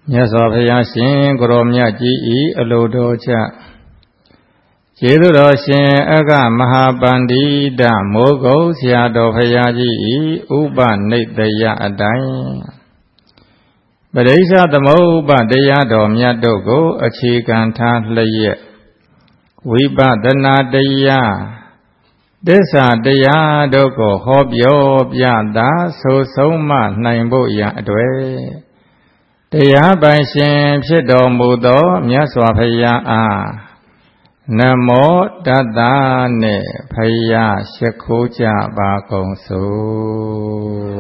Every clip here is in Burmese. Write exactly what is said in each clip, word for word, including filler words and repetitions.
မြတ်စွာဘုရားရှင်ကိုရောမြတ်ကြီးဤအလိုတော်ချက်ကျေးဇူးတော်ရှင်အကမဟာပန္တိတမိုးကုတ်ဆရာတော်ဘုရားကြီးဤဥပနိတယအတိုင်းပရိစ္ဆသမုပ္ပါတရားတော်မြတ်တို့ကိုအခြေခံထားလျက်ဝိပဿနာတရားသစ္စာတရားတို့ကိုဟောပြောပြတာဆိုဆုံးမနိုင်ဖို့ရန်အတွေ့တရားပိုင်ရှင်ဖြစ်တော်မူသောမြတ်စွာဘုရားအားနမောတတ္တနှင့်ဘုရားရှိခိုးကြပါကုန်စို့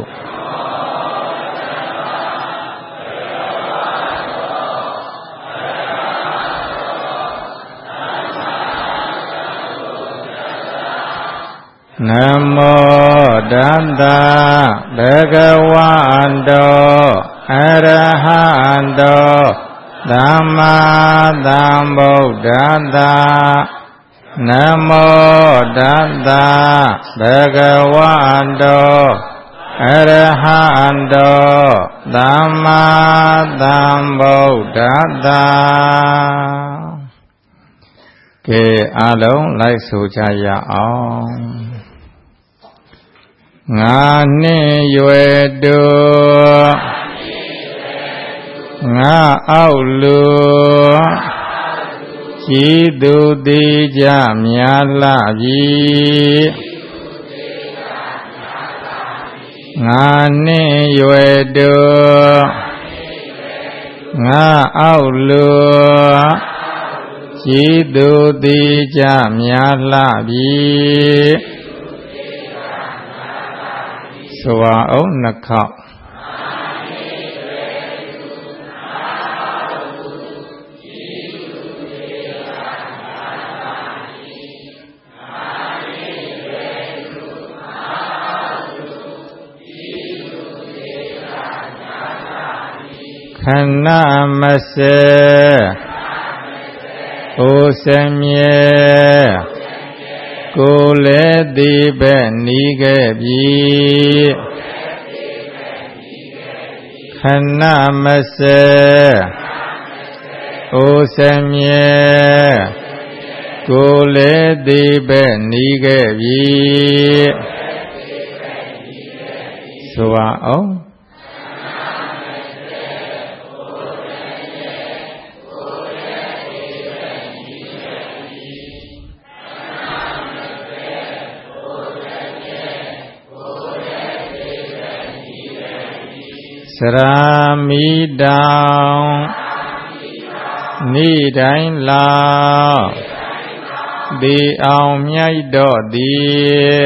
နမောတတ္တဘဂဝန္တောအရဟံတောသမ္မာသမ္ဗုဒ္ဓတ္တနမောတတ္တဘဂဝန္တောအရဟံတောသမ္မာသမ္ဗုဒ္ဓတ္တကဲအားလုံးလိုက်ဆိုကြရအောင်ငါနှင့်ရွယ်တို့ငါအောက်လူကြည်သူသေးကြမြာလှပြီငါနှင့်ရွယ်တို့ငါအောက်လူကြည်သူသေးကြမြာလှပြီဆိုအောင်နှခေါက်ခဏမစေအိုစမြဲကိုယ်လည်းဒီပဲ့နီးခဲ့ပြီခဏမစေအိုစမြဲကိုယ်လည်းဒီပဲ့နီးခဲ့ပြီဆိုပါအောင်စရာမိတောင်နေ့တိုင်းလောက်ဒီအောင်မြိုက်တော့သည်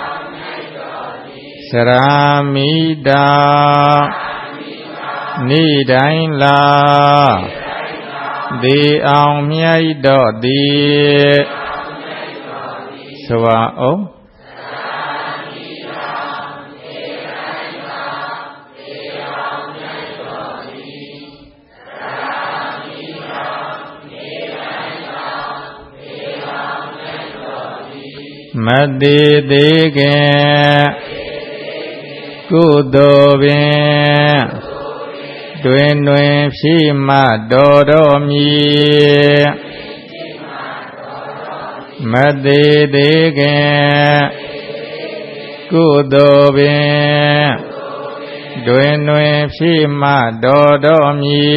စရာမိတောင်နေ့တိုင်းလောက်ဒီအောင်မြိုက်တော့သည်ဆိုပါအောင်မသေးသေးခင်ကုသိုလ်ပင်တွင်တွင်ဖြိမတော်တော်မူမသေးသေးခင်ကုသိုလ်ပင်တွင်တွင်ဖြိမတော်တော်မူ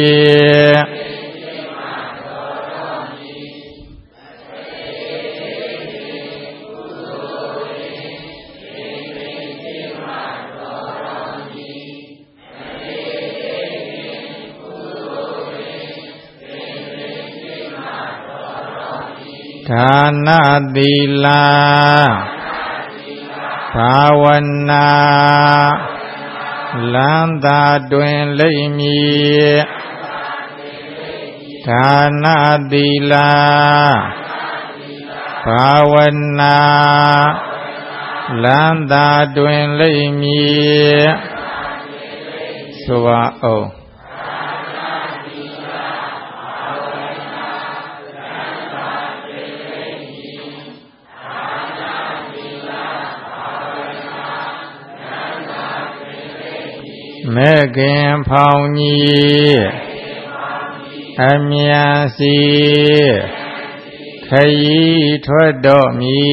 ဒါနသီလဘာဝနာလမ်းသာတွင်လိမ့်မည်ဒါနသီလဘာဝနာလမ်းသာတွင်လိမ့်မည်ဆိုပါအောင်မဲခင်ဖောင်ကြီးအမြန်စီခရီးထွက်တော်မူ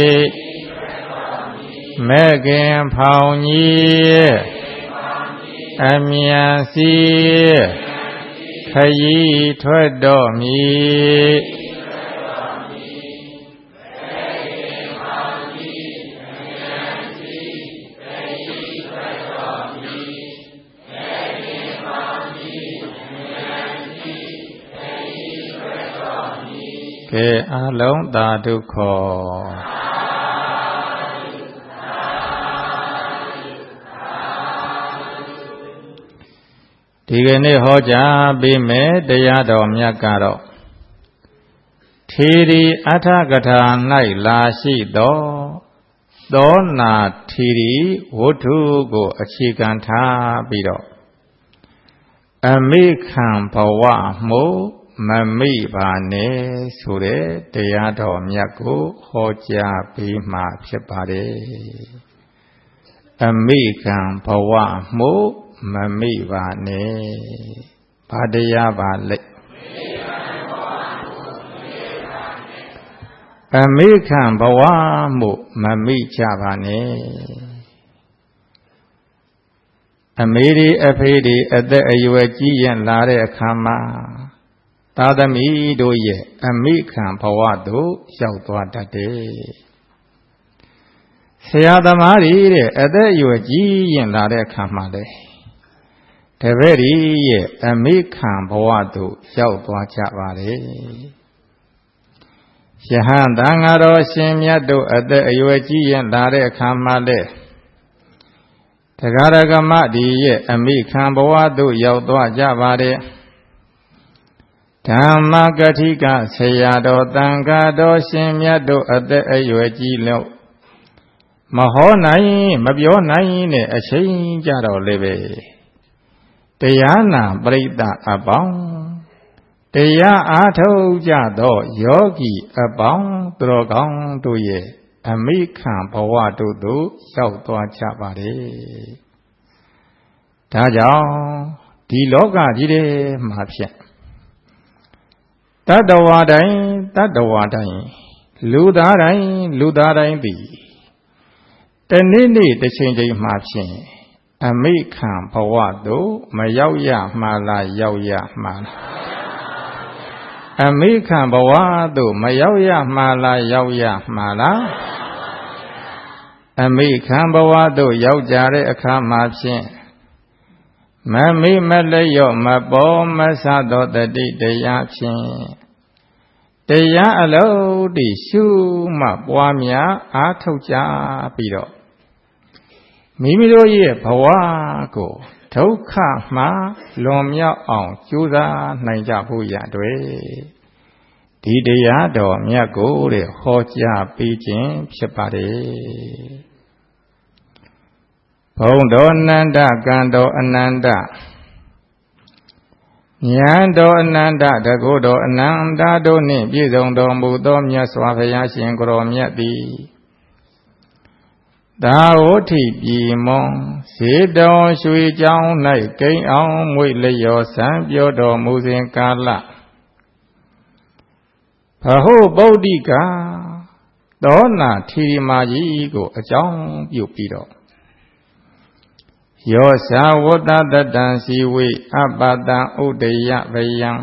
မဲ့ခင်ဖောင်ကြီးအမြန်စီခရီးထွက်တော်မူကဲအလုံးသာဓုခေါ်ဒီကနေ့ဟောကြားပေးမယ်တရားတော်မြတ်ကတော့ထေရီအထကထာ၌လာရှိသောသောနာထေရီဝတ္ထုကိုအခြေခံထားပြီးတော့အမိခံဘဝမှုမမိပါနဲ့ဆိုတဲ့တရားတော်မြတ်ကိုဟောကြားပေးမှာဖြစ်ပါတယ်အမိခံဘဝမှုမမိပါနဲ့ဘာတရားပါလဲအမိခံဘဝမှုမမိကြပါနဲ့အမေဒီအဖေဒီအသက်အရွယ်ကြီးရင်လာတဲ့အခါမှာသာသမီတို့ရဲ့အမိခံဘဝသို့ရောက်သွားတတ်တယ်ဆရာသမားတွေတဲ့အသက်အရွယ်ကြီးရင်လာတဲ့အခါမှာလေတပည့်တွေရဲ့အမိခံဘဝသို့ရောက်သွားကြပါလေယဟန်တန်ဃာတော်ရှင်မြတ်တို့အသက်အရွယ်ကြီးရင်လာတဲ့အခါမှာလေတရားဓမ္မဒီရဲ့အမိခံဘဝသို့ရောက်သွားကြပါတယ်ဓမ္မကတိကဆရာတော်တန်ဃာတော်ရှင်မြတ်တို့အသက်အရွယ်ကြီးလို့မဟောနိုင်မပြောနိုင်နဲ့အချိန်ကြတော့လေပဲတရားနာပရိသတ်အပေါင်းတရားအားထုတ်ကြသောယောဂီအပေါင်းသူတော်ကောင်းတို့ရဲ့အမိခံဘဝတို့သို့ရောက်သွားကြပါလေဒါကြောင့်ဒီလောကကြီးထဲမှာဖြစ်တတ္တဝါတိုင်းတတ္တဝါတိုင်းလူသားတိုင်းလူသားတိုင်းသည်တနေ့နေ့တစ်ချိန်ချိန်မှဖြင့်အမိခံဘဝသို့မရောက်ရမှာလားရောက်ရမှာလားအမိခံဘဝသို့မရောက်ရမှာလားရောက်ရမှာလားအမိခံဘဝသို့ရောက်ကြတဲ့အခါမှဖြင့်မမိမလျော့မပေါ်မဆသောတတိတရားဖြင့်တရားအလုံးတည်ရှုမှပွားများအားထုတ်ကြပြီးတော့မိမိတို့ရဲ့ဘဝကိုဒုက္ခမှလွန်မြောက်အောင်ကြိုးစားနိုင်ကြဖို့ရအတွက်ဒီတရားတော်မြတ်ကိုတဲ့ဟောကြားပေးခြင်းဖြစ်ပါတယ်ဘုံတော်အနန္တကံတော်အနန္တဉာဏ်တော်အနန္တတကုတော်အနန္တတို့နှင့်ပြည့်စုံတော်မူသောမြတ်စွာဘုရားရှင်ကိုရောမြတ်သည်သာဝတိပြည်မွန်ဇေတောရွှေကျောင်း၌ကိန်းအောင်မွေလျော်စံပြောတော်မူစဉ်ကာလဘဟုဗုဒ္ဓိကသောနာထီမာကြီးကိုအကြောင်းပြုပြီးတော့ယောဇာဝတ္တတတံစီဝိအပတံဥဒယဗယံ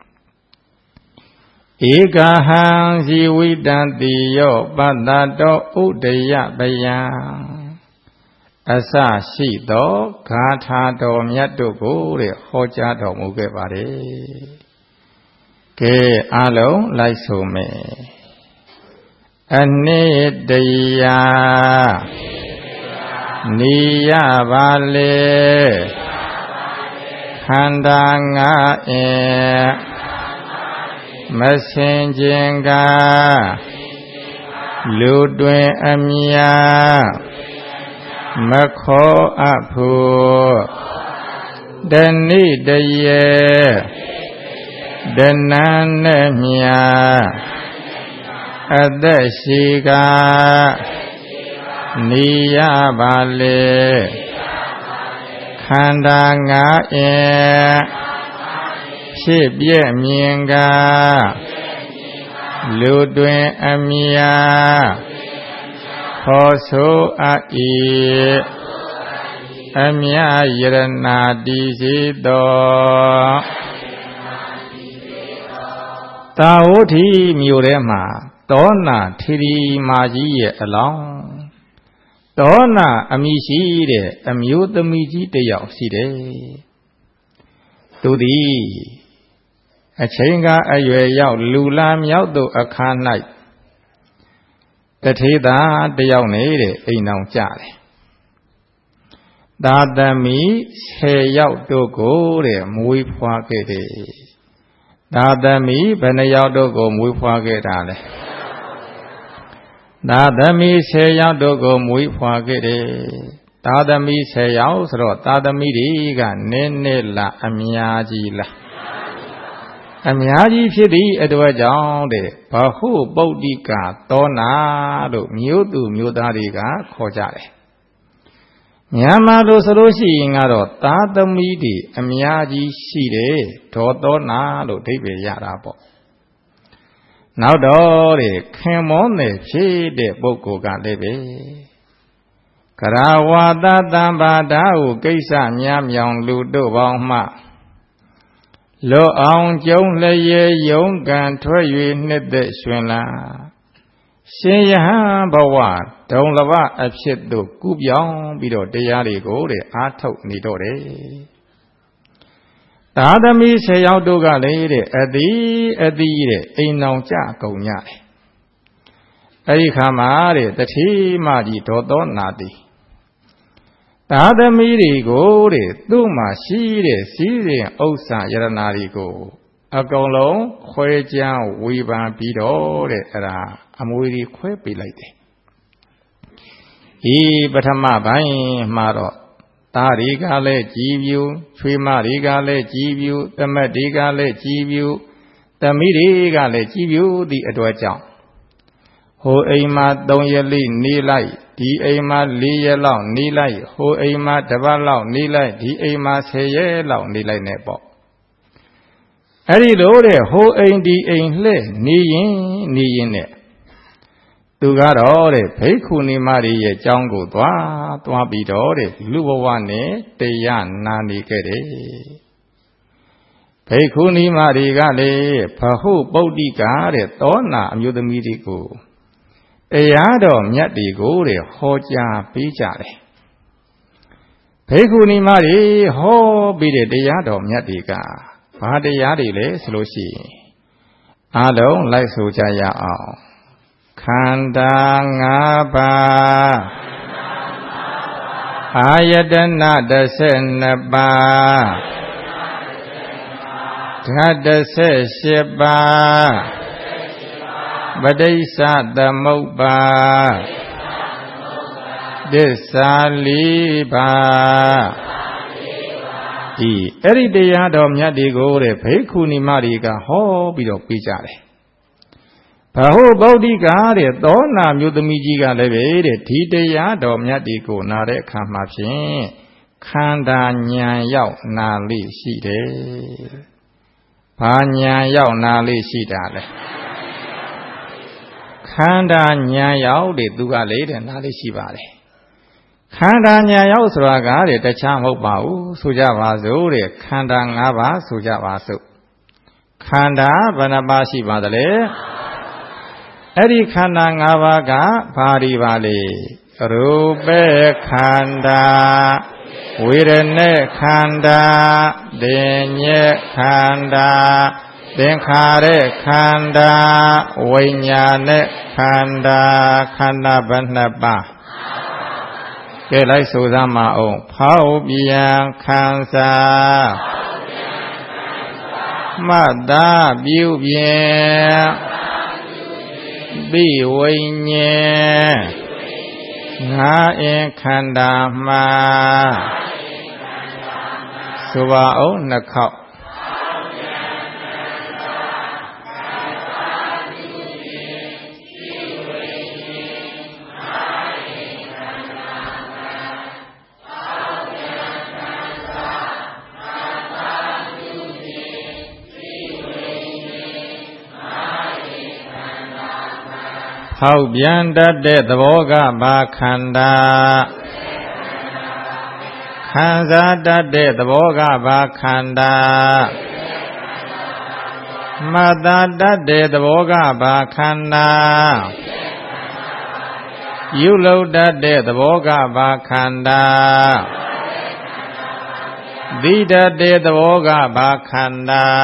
ဧကဟံစီဝိတံတိယောပတ္တတောဥဒယဗယံအစရှိသောဂါထာတော်မြတ်တို့ကိုတဲ့ဟောကြားတော်မူခဲ့ပါတယ်ကဲအားလုံးလိုက်ဆိုမယ်အနိတယနိယပါလေခန္ဓာငါအင်မဆင်ခြင်းကလူတွင်အမြမခောအဖို့တဏိတယေဒနံနဲ့မြအသက်ရှိကနိယပါလေခန္ဓာငါအင်ဖြဖြစ်ပြည့်မြင်ကလူတွင်အမြာခေါ်ဆိုအပ်၏အမြယရဏတည်စေသောတာဝတိမြို့ထဲမှာတောနာထေရီမာကြီးရဲ့အလောင်းတောနာအမိရှိတဲ့အမျိုးသမီးကြီးတစ်ယောက်ရှိတယ်သူသည်အချိန်ကအရွယ်ရောက်လူလာမြောက်သို့အခါ၌တထေသာတယောက်နေတဲ့အိမ်အောင်ကြတယ်သာသမီဆယ်ယောက်တို့ကိုတဲ့မွေးဖွားခဲ့တယ်သာသမီဘယ်နှယောက်တို့ကိုမွေးဖွားခဲ့တာလဲသာသမီဆယ်ယောက်တို့ကိုမွေးဖွားခဲ့တယ်သာသမီဆယ်ယောက်ဆိုတော့သာသမီတွေကနည်းနည်းလားအများကြီးလားအများကြီးဖြစ်သည့်အတွက်ကြောင့်တဲ့ဘဟုပုဒ္ဓိကသောနာလို့မြို့သူမြို့သားတွေကခေါ်ကြတယ်မြန်မာလိုဆိုလို့ရှိရင်ကတော့သာသမီတွေအများကြီးရှိတယ်ဒေါသောနာလို့အဓိပ္ပာယ်ရတာပေါ့နောက်တော့တဲ့ခင်မောနယ်ဖြစ်တဲ့ပုဂ္ဂိုလ်ကလည်းပဲကရာဝါသတံဘာဓာဟုကိစ္စများမြောင်လူတို့ပေါင်းမှလွတ်အောင်ကျုံလျေယုံကံထွက်၍နှစ်သက်ရှင်လာရှင်ယဟန်ဘဝဒုံလဘအဖြစ်သို့ကူးပြောင်းပြီးတော့တရားတွေကိုတဲ့အားထုတ်နေတော့တယ်သာသမီဆယ်ယောက်တို့ကလည်းတဲ့အတိအတိတဲ့အိမ်အောင်ကြကုန်ကြတယ်အဲဒီခါမှာတဲ့တတိမကြီးဒေါသောနာတိသာသမီတွေကိုတဲ့သူ့မှာရှိတဲ့စည်းစိမ်ဥစ္စာယရနာတွေကိုအကုန်လုံးခွဲကြမ်းဝေဖန်ပြီးတော့တဲ့အဲ့ဒါအမွေတွေခွဲပေးလိုက်တယ်ဒီပထမပိုင်းမှာတော့သားတွေကလည်းကြည်ပြူချွေးမတွေကလည်းကြည်ပြူသမက်တွေကလည်းကြည်ပြူသမီးတွေကလည်းကြည်ပြူသည့်အတွက်ကြောင့်ဟိုအိမ်မှာသုံးရက်လေးနေလိုက်ဒီအိမ်မှာလေးရက်လောက်နေလိုက်ဟိုအိမ်မှာတစ်ပတ်လောက်နေလိုက်ဒီအိမ်မှာဆယ်ရက်လောက်နေလိုက်နဲ့ပေါ့အဲ့ဒီလိုတဲ့ဟိုအိမ်ဒီအိမ်လှဲ့နေရင်နေရင်နဲ့သူကတော့တဲ့ဘိက္ခုနီမတွေရဲ့အကြောင်းကိုသွားသွားပြီးတော့တဲ့လူဘဝနဲ့တရားနာနေခဲ့တယ်ဘိက္ခုနီမတွေကလည်းဘဟုပုဒ္ဓိကတဲ့သောနာအမျိုးသမီးတွေကိုတရားတော်မြတ်တွေကိုတဲ့ဟောကြားပေးကြတယ်ဘိက္ခုနီမတွေဟောပြီးတဲ့တရားတော်မြတ်တွေကဘာတရားတွေလဲဆိုလို့ရှိရင်အားလုံးလိုက်ဆိုကြရအောင်ခန္ဓာ၅ပါးအာယတန၁၂ပါးဓာတ်၁၈ပါးပဋိစ္စသမုပ္ပါသစ္စာ၄ပါးဒီအဲ့ဒီတရားတော်မြတ်တွေကိုတဲ့ဘိက္ခုနီမတွေကဟောပြီးတော့ပြကြတယ်ဘဟုဗုဒ္ဓိကတဲ့သောနာမျိုးသမီးကြီးကလည်းပဲတဲ့ဒီတရားတော်မြတ်တွေကိုနာတဲ့အခါမှာဖြင့်ခန္ဓာဉာဏ်ရောက်နာလေးရှိတယ်ဘာဉာဏ်ရောက်နာလေးရှိတာလဲခန္ဓာဉာဏ်ရောက်တဲ့သူကလေတဲ့နားလေးရှိပါတယ်ခန္ဓာဉာဏ်ရောက်ဆိုတာကတဲ့တခြားမဟုတ်ပါဘူးဆိုကြပါစို့တဲ့ခန္ဓာ၅ပါးဆိုကြပါစို့ခန္ဓာဘယ်နှပါးရှိပါသလဲအဲ့ဒီခန္ဓာ၅ပါးကဘာတွေပါလဲရူပခန္ဓာဝေဒနာခန္ဓာဒိညေခန္ဓာသင်္ခါရခန္ဓာဝိညာဏခန္ဓာခန္ဓာဘယ်နှပါးကဲလိုက်ဆိုစမ်းမအောင်ဖောက်ပြန်ခံစားမှတ်သားပြုပြင်ပြီးဝိညာဉ်ငါအင်ခန္ဓာမှာဆိုပါအောင်နှစ်ခေါက်ဖောက်ပြန်တတ်တဲ့သဘောကဘာခန္ဓာခံစားတတ်တဲ့သဘောကဘာခန္ဓာမှတ်သားတတ်တဲ့သဘောကဘာခန္ဓာယူလုပ်တတ်တဲ့သဘောကဘာခန္ဓာသိတတ်တဲ့သဘောကဘာခန္ဓာ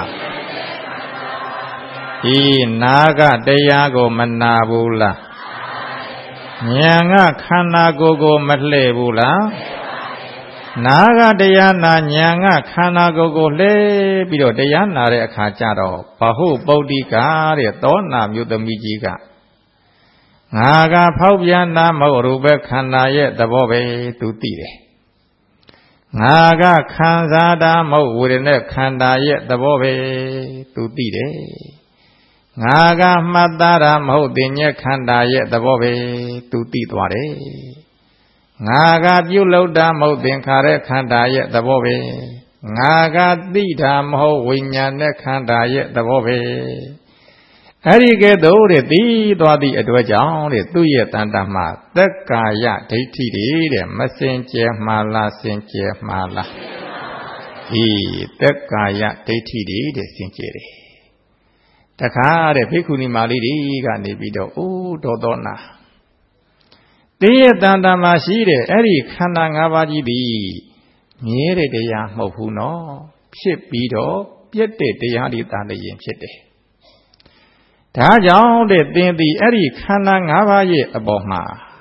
ဒီနာကတရားကိုမနာဘူးလားဉာဏ်ကခန္ဓာကိုယ်ကိုမလှည့်ဘူးလားနာကတရားနာဉာဏ်ကခန္ဓာကိုယ်ကိုလှည့်ပြီးတော့တရားနာတဲ့အခါကျတော့ဘဟုပုဒ္ဓိကတဲ့သောနာမြို့သမီးကြီးကငါကဖောက်ပြန်တာမဟုတ်ရူပခန္ဓာရဲ့သဘောပဲသူသိတယ်ငါကခံစားတာမဟုတ်ဝေဒနာခန္ဓာရဲ့သဘောပဲသူသိတယ်ငါကမှတ်သားတာမဟုတ်တင်ညက်ခန္ဓာရဲ့သဘောပဲသူသိသွားတယ်ငါကပြုလုပ်တာမဟုတ်သင်္ခါရခန္ဓာရဲ့သဘောပဲငါကသိတာမဟုတ်ဝိညာဉ်နဲ့ခန္ဓာရဲ့သဘောပဲအဲ့ဒီကဲ့သို့တဲ့သိသွားသည့်အတွက်ကြောင့်တဲ့သူ့ရဲ့တန်တမှာသက်ကာယဒိဋ္ဌိတွေတဲ့မစင်ကြယ်မှာလားစင်ကြယ်မှာလားဒီသက်ကာယဒိဋ္ဌိတွေတဲ့စင်ကြယ်တယ်တခါတဲ့ဘိက္ခုနီမလေးတွေကနေပြီးတော့အိုးတော်တော်နာတင်းရဲ့တန်တမှာရှိတဲ့အဲ့ဒီခန္ဓာ၅ပါးကြီးသည်မြဲတဲ့တရားမဟုတ်ဘူးနော်ဖြစ်ပြီးတော့ပြည့်တဲ့တရားတွေတာလည်းရင်ဖြစ်တယ်ဒါကြောင့်တဲ့သင်သည်အဲ့ဒီခန္ဓာ၅ပါးရဲ့အပေါ်မှာ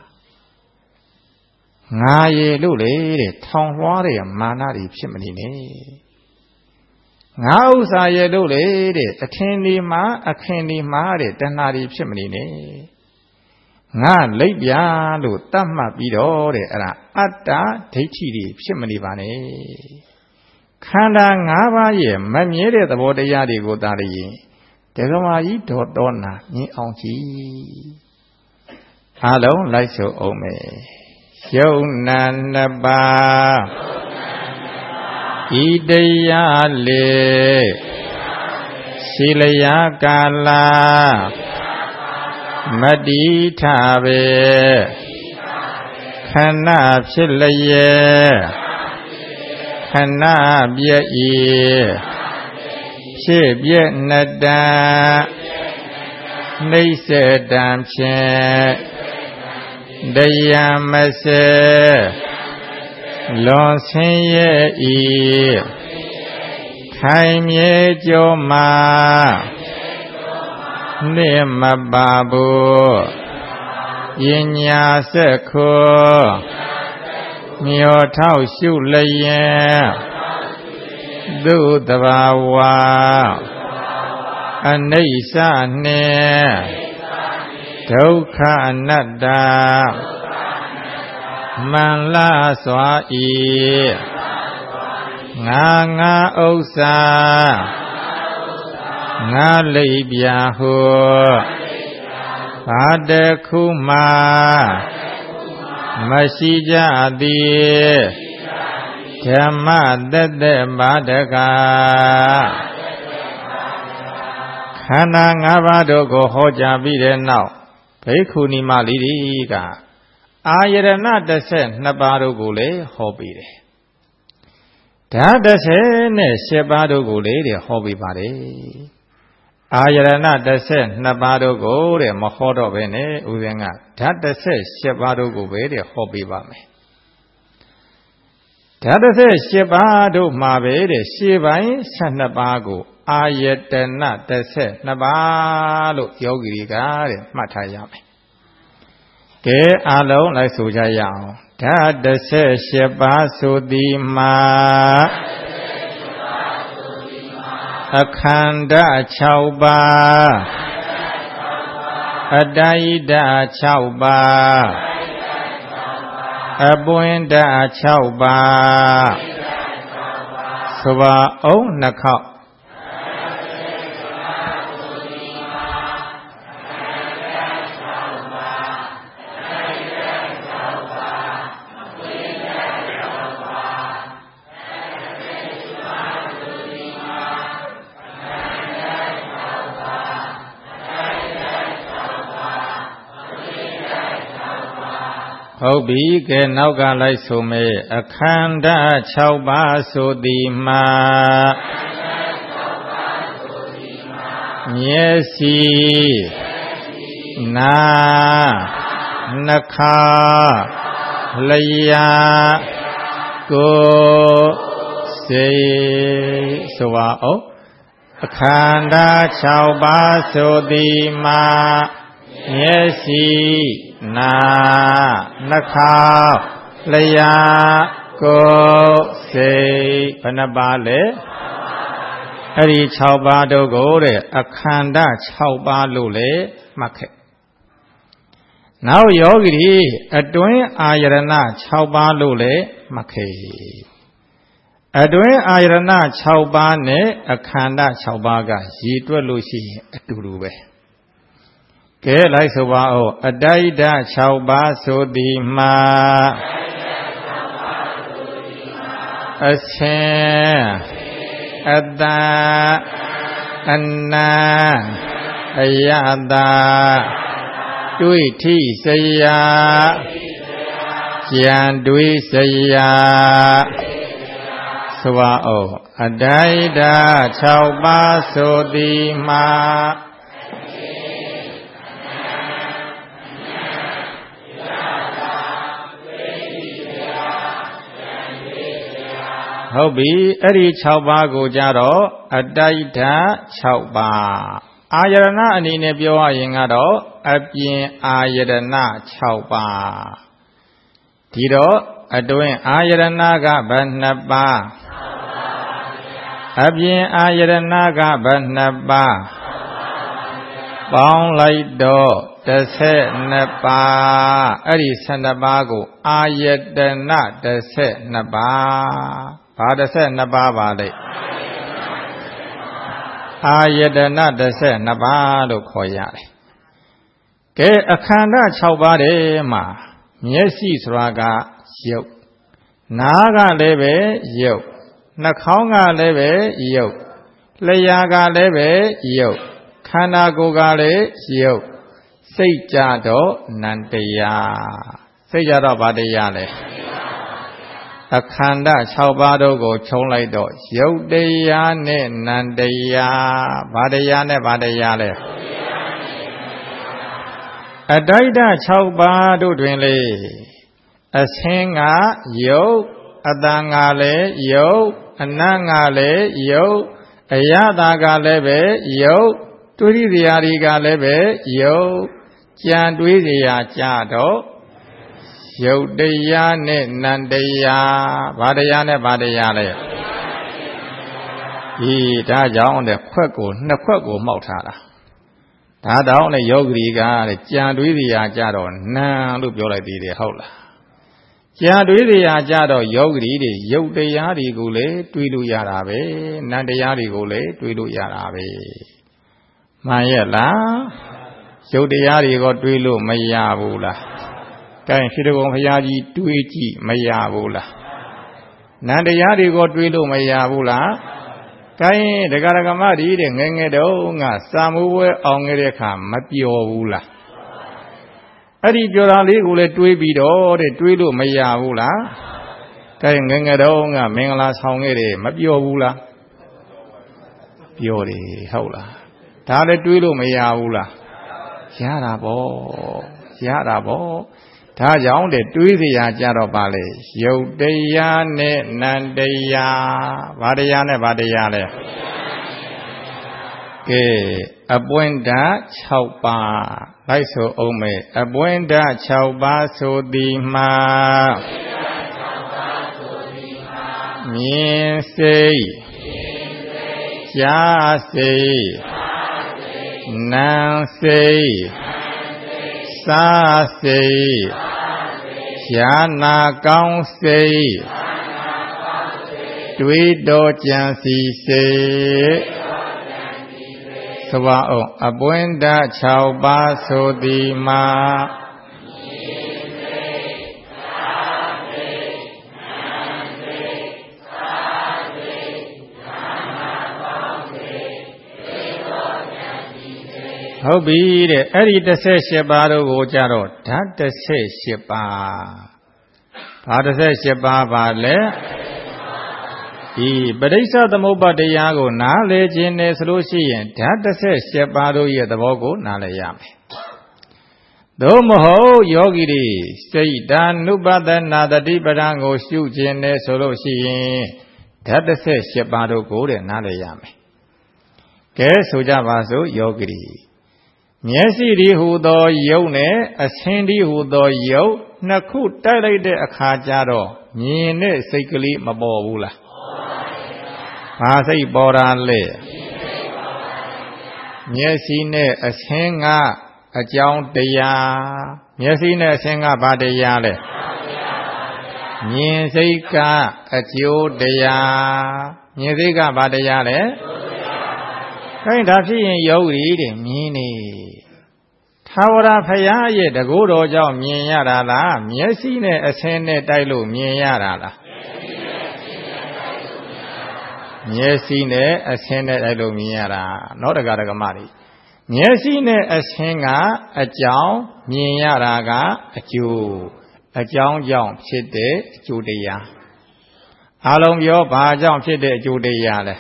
ငါရဲ့လို့လေတဲ့ထောင်လွှားတဲ့မာနတွေဖြစ်မနေနဲ့ငါဥစ္စာရဲ့လို့လေတဲ့အထင်ဒီမှာအခင်ဒီမှာတဲ့တဏှာတွေဖြစ်မနေနဲ့ငါလိပ်ပြလို့တတ်မှတ်ပြီးတော့တဲ့အဲ့ဒါအတ္တဒိဋ္ဌိတွေဖြစ်မနေပါနဲ့ခန္ဓာ၅ပါးရဲ့မမြဲတဲ့သဘောတရားတွေကိုသာလျင်ဒကမာကြီးဒေါ်တော်နာမြင်အောင်ကြည့်အားလုံးလိုက်ဆိုအောင်မယ်ယုံနာနှစ်ပါးဤတရားလေရှိလျာကာလမတိထပဲခဏဖြစ်လျက်ခဏပြည့်ဤဖြစ်ပြည့်နတံနှိမ့်စေတံဖြင့်တရားမစေလွန်ဆင်းရဲဤခိုင်မြဲကြောမှာနှင့်မပါဘူးပညာစက်ခိုမျောထောက်ရှုလျက်သူတဘာဝအနိစ္စနှင့်ဒုက္ခအနတ္တမန္လာစွာဤငါငါဥစ္စာငါလိပ်ပြဟုဘာတခုမှမရှိကြသည်ဓမ္မတသက်ပါဒကခန္ဓာ၅ပါးတို့ကိုဟောကြားပြီးတဲ့နောက်ဘိက္ခုနီမလေးတွေကအာယရဏတစ်ဆက်နှစ်ပါးတို့ကိုလည်းဟောပြီးတယ်ဓာတ်တစ်ဆက်နဲ့ရှစ်ပါးတို့ကိုလည်းတဲ့ဟောပြီးပါတယ်အာယရဏတစ်ဆက်နှစ်ပါးတို့ကိုတဲ့မဟောတော့ဘဲနဲ့ဥစဉ်ကဓာတ်တစ်ဆက်ရှစ်ပါးတို့ကိုပဲတဲ့ဟောပြီးပါမယ်ဓာတ်တစ်ဆက်ရှစ်ပါးတို့မှာပဲတဲ့ရှေးပိုင်းဆယ်နှစ်ပါးကိုအာယတနတစ်ဆက်နှစ်ပါးလို့ယောဂီတွေကတဲ့မှတ်ထားရမယ်ကဲအလုံးလိုက်ဆိုကြရအောင်ဓာတ်တစ်ဆက်ရှစ်ပါးဆိုသည်မှာအခန္ဓာ၆ပါးအတ္တဣဒ၆ပါးအပွင့်ဓာတ်၆ပါးဆိုပါအောင်နှခေါက်ဟုတ်ပြီကဲနောက်ကလိုက်ဆိုမယ်အခန္ဓာ၆ပါးဆိုသည်မှာမျက်စိနာနှာခါလျှာကိုယ်စိတ်ဆိုပါဦးအခန္ဓာ၆ပါးဆိုသည်မှာမျက်စိနာနှာခါလျှာကိုယ်စိတ်ဘယ်နှပါးလဲအဲ့ဒီ၆ပါးတို့ကိုတဲ့အခန္ဓာ၆ပါးလို့လေမှတ်ခဲ့နောက်ယောဂီတွေအတွင်းအာယရဏ၆ပါးလို့လေမှတ်ခဲ့အတွင်းအာယရဏ၆ပါးနဲ့အခန္ဓာ၆ပါးကရည်တွက်လို့ရှိရင်အတူတူပဲကဲလိုက်ဆိုပါဦးအတ္တိဒ၆ပါးဆိုသည်မှာအစင်အတ္တအနံအယတာတွေ့ထိစရာကြံတွေ့စရာဆိုပါဦးအတ္တိဒ၆ပါးဆိုသည်မှာဟုတ်ပြီအဲ့ဒီ၆ပါးကိုကြတော့အတ္တိဒ၆ပါးအာယရဏအနေနဲ့ပြောရရင်ကတော့အပြင်အာယရဏ၆ပါးဒီတော့အတွင်းအာယရဏကဘယ်နှပါးအပြင်အာယရဏကဘယ်နှပါးပေါင်းလိုက်တော့တစ်ဆယ်နှစ်ပါးအဲ့ဒီဆယ်နှစ်ပါးကိုအာယတနတစ်ဆယ်နှစ်ပါးဘာတစ်ဆယ်နှစ်ပါးပါလဲအာယတနတစ်ဆယ်နှစ်ပါးလို့ခေါ်ရတယ်ကဲအခန္ဓာ၆ပါးတည်းမှာမျက်စိဆိုတာကရုပ်နားကလည်းပဲရုပ်နှာခေါင်းကလည်းပဲရုပ်လျှာကလည်းပဲရုပ်ခန္ဓာကိုယ်ကလည်းရုပ်စိတ်ကြတော့နံတရားစိတ်ကြတော့ဘာတရားလဲအခန္ဓာ၆ပါးတို့ကိုခြုံလိုက်တော့ရုပ်တရားနဲ့နံတရားဘာတရားနဲ့ဘာတရားလဲအတ္တိဒ၆ပါးတို့တွင်လေအစင်းကယုတ်အတန်ကလည်းယုတ်အနံ့ကလည်းယုတ်အယတာကလည်းပဲယုတ်တွေးရိယာတွေကလည်းပဲယုတ်ကြံတွေးရိယာကြတော့ယုတ်တရားနဲ့နံတရားဘာတရားနဲ့ဘာတရားလဲဒီဒါကြောင့်တဲ့ခွက်ကိုနှစ်ခွက်ကိုမှောက်ထားတာဒါတောင်းတဲ့ယောဂီကတဲ့ကြံတွေးရိယာကြတော့နံလို့ပြောလိုက်သေးတယ်ဟုတ်လားကြံတွေးရိယာကြတော့ယောဂီတွေယုတ်တရားတွေကိုလည်းတွေးလို့ရတာပဲနံတရားတွေကိုလည်းတွေးလို့ရတာပဲမှန်ရဲ့လားယုတ်တရားတွေကိုတွေးလို့မရဘူးလားကဲရှိတကုံဘုရားကြီးတွေးကြည့်မရဘူးလားနံတရားတွေကိုတွေးလို့မရဘူးလားကဲဒကာဒကမကြီးတဲ့ငယ်ငယ်တုန်းကစာမိုးပွဲအောင်ခဲ့တဲ့အခါမပျော်ဘူးလားအဲ့ဒီပျော်တာလေးကိုလည်းတွေးပြီးတော့တဲ့တွေးလို့မရဘူးလားကဲငယ်ငယ်တုန်းကမင်္ဂလာဆောင်ခဲ့တယ်မပျော်ဘူးလားပျော်တယ်ဟုတ်လားဒါလည်းတွေးလို့မရဘူးလားရတာပေါ့ရတာပေါ့ဒါကြောင့်တဲ့တွေးเสียကြတော့ပါလေယုတ်တရားနဲ့နံတရားဘာတရားနဲ့ဘာတရားလဲကဲအပွင့်ဓာတ်၆ပါးလိုက်ဆိုအောင်မယ်အပွင့်ဓာတ်၆ပါးဆိုသည်မှာမြင်စိတ်ကြားစိတ်နာမ်စိတ်စားစိတ်ရှားနာကောင်းစိတ်တွေးတော်ကြံစီစိတ်သဘာအောင်အပွင့်ဓာတ်၆ပါးဆိုသည်မှာဟဟုတ်ပြီတဲ့အဲ့ဒီတစ်ဆက်ရှစ်ပါးတို့ကိုကြတော့ဓာတ်တစ်ဆက်ရှစ်ပါးဘာတစ်ဆက်ရှစ်ပါးပါလဲဒီပရိစ္ဆသမုပ္ပါတရားကိုနားလည်ခြင်းနဲ့ဆိုလို့ရှိရင်ဓာတ်တစ်ဆက်ရှစ်ပါးတို့ရဲ့သဘောကိုနားလည်ရမယ်သို့မဟုတ်ယောဂီတွေစိတ်ဓာနုပဒနာတတိပဒံကိုရှုခြင်းနဲ့ဆိုလို့ရှိရင်ဓာတ်တစ်ဆက်ရှစ်ပါးတို့ကိုတဲ့နားလည်ရမယ်ကဲဆိုကြပါစို့ယောဂီတွေမျက်စိဒီဟူသောယုတ်နဲ့အဆင်းဒီဟူသောယုတ်နှစ်ခုတိုက်လိုက်တဲ့အခါကျတော့မြင်တဲ့စိတ်ကလေးမပေါ်ဘူးလားဘာစိတ်ပေါ်တာလဲမျက်စိနဲ့အဆင်းကအကြောင်းတရားမျက်စိနဲ့အဆင်းကဘာတရားလဲမြင်စိတ်ကအကျိုးတရားမြင်စိတ်ကဘာတရားလဲခိုင်းဒါဖြစ်ရင်ယောဂီတွေမြင်နေသာဝရဖရာရဲ့တကူတော်ကြောင့်မြင်ရတာလားမျက်စိနဲ့အဆင်းနဲ့တိုက်လို့မြင်ရတာလားမျက်စိနဲ့အဆင်းနဲ့တိုက်လို့မြင်ရတာနော်တက္ကရာကမတွေမျက်စိနဲ့အဆင်းကအကြောင်းမြင်ရတာကအကျိုးအကြောင်းကြောင့်ဖြစ်တဲ့အကျိုးတရားအလုံးပြောဘာကြောင့်ဖြစ်တဲ့အကျိုးတရားလဲ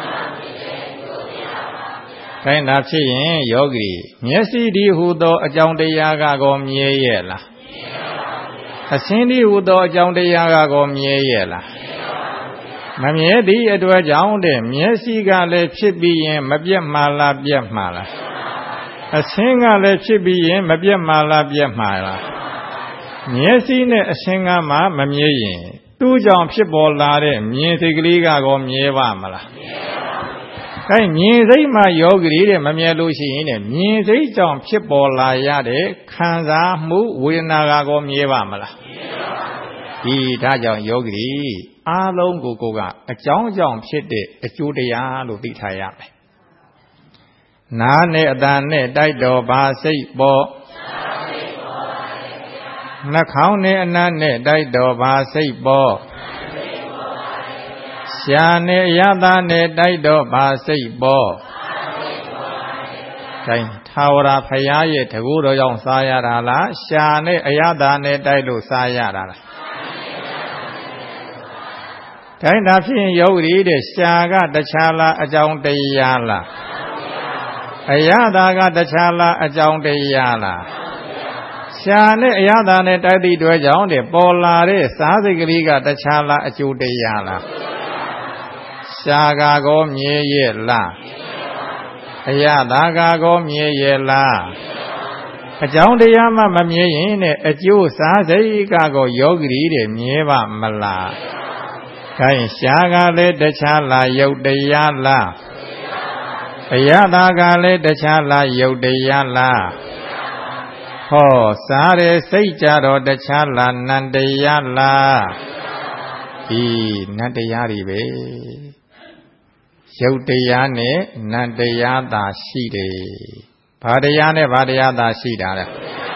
ခိုင်းတာဖြစ်ရင်ယောဂီမျက်စိဒီဟူသောအကြောင်းတရားကကောမြဲရဲ့လားအဆင်းဒီဟူသောအကြောင်းတရားကကောမြဲရဲ့လားမမြဲသည့်အတွက်ကြောင့်တဲ့မျက်စိကလည်းဖြစ်ပြီးရင်မပြတ်မှားလားပြတ်မှားလားအဆင်းကလည်းဖြစ်ပြီးရင်မပြတ်မှားလားပြတ်မှားလားမျက်စိနဲ့အဆင်းကမှမမြဲရင်သူ့ကြောင့်ဖြစ်ပေါ်လာတဲ့မြင်စိတ်ကလေးကကောမြဲပါမလားအဲမြင်စိတ်မှာယောဂီတဲ့မမြဲလို့ရှိရင်တဲ့မြင်စိတ်ကြောင့်ဖြစ်ပေါ်လာရတဲ့ခံစားမှုဝေဒနာကကောမြဲပါမလားဒီဒါကြောင့်ယောဂီအားလုံးကိုကိုကအကြောင်းကြောင့်ဖြစ်တဲ့အကျိုးတရားလို့သိထားရမယ်နားနဲ့အတန်နဲ့တိုက်တော်ပါစိတ်ပေါ်နှာခေါင်းနဲ့အနံ့နဲ့တိုက်တော်ပါစိတ်ပေါ်ရှားနဲ့အရသာနဲ့တိုက်တော်ပါစိတ်ပေါ်တိုင်းသာဝရဖရာရဲ့တကူတော်ကြောင့်စားရတာလားရှားနဲ့အရသာနဲ့တိုက်လို့စားရတာလားတိုင်းဒါဖြစ်ရင်ယောဂီတဲ့ရှားကတခြားလားအကြောင်းတရားလားအရသာကတခြားလားအကြောင်းတရားလားရှားနဲ့အရသာနဲ့တိုက်သည့်အတွက်ကြောင့်တဲ့ပေါ်လာတဲ့စားစိတ်ကလေးကတခြားလားအကျိုးတရားလားရှားကကောမြဲရဲ့လားအရသာကကောမြဲရဲ့လားအကြောင်းတရားမှမမြဲရင်နဲ့အကျိုးစားစိတ်ကကောယောဂီတဲ့မြဲပါမလားခိုင်းရှားကလည်းတခြားလားယုတ်တရားလားအရသာကလည်းတခြားလားယုတ်တရားလားဟောစားရစိတ်ကြတော့တခြားလားနန္တရားလားဒီနတ်တရားတွေပဲယုတ်တရားနဲ့နန္တရားသာရှိတယ်ဘာတရားနဲ့ဘာတရားသာရှိတာလဲ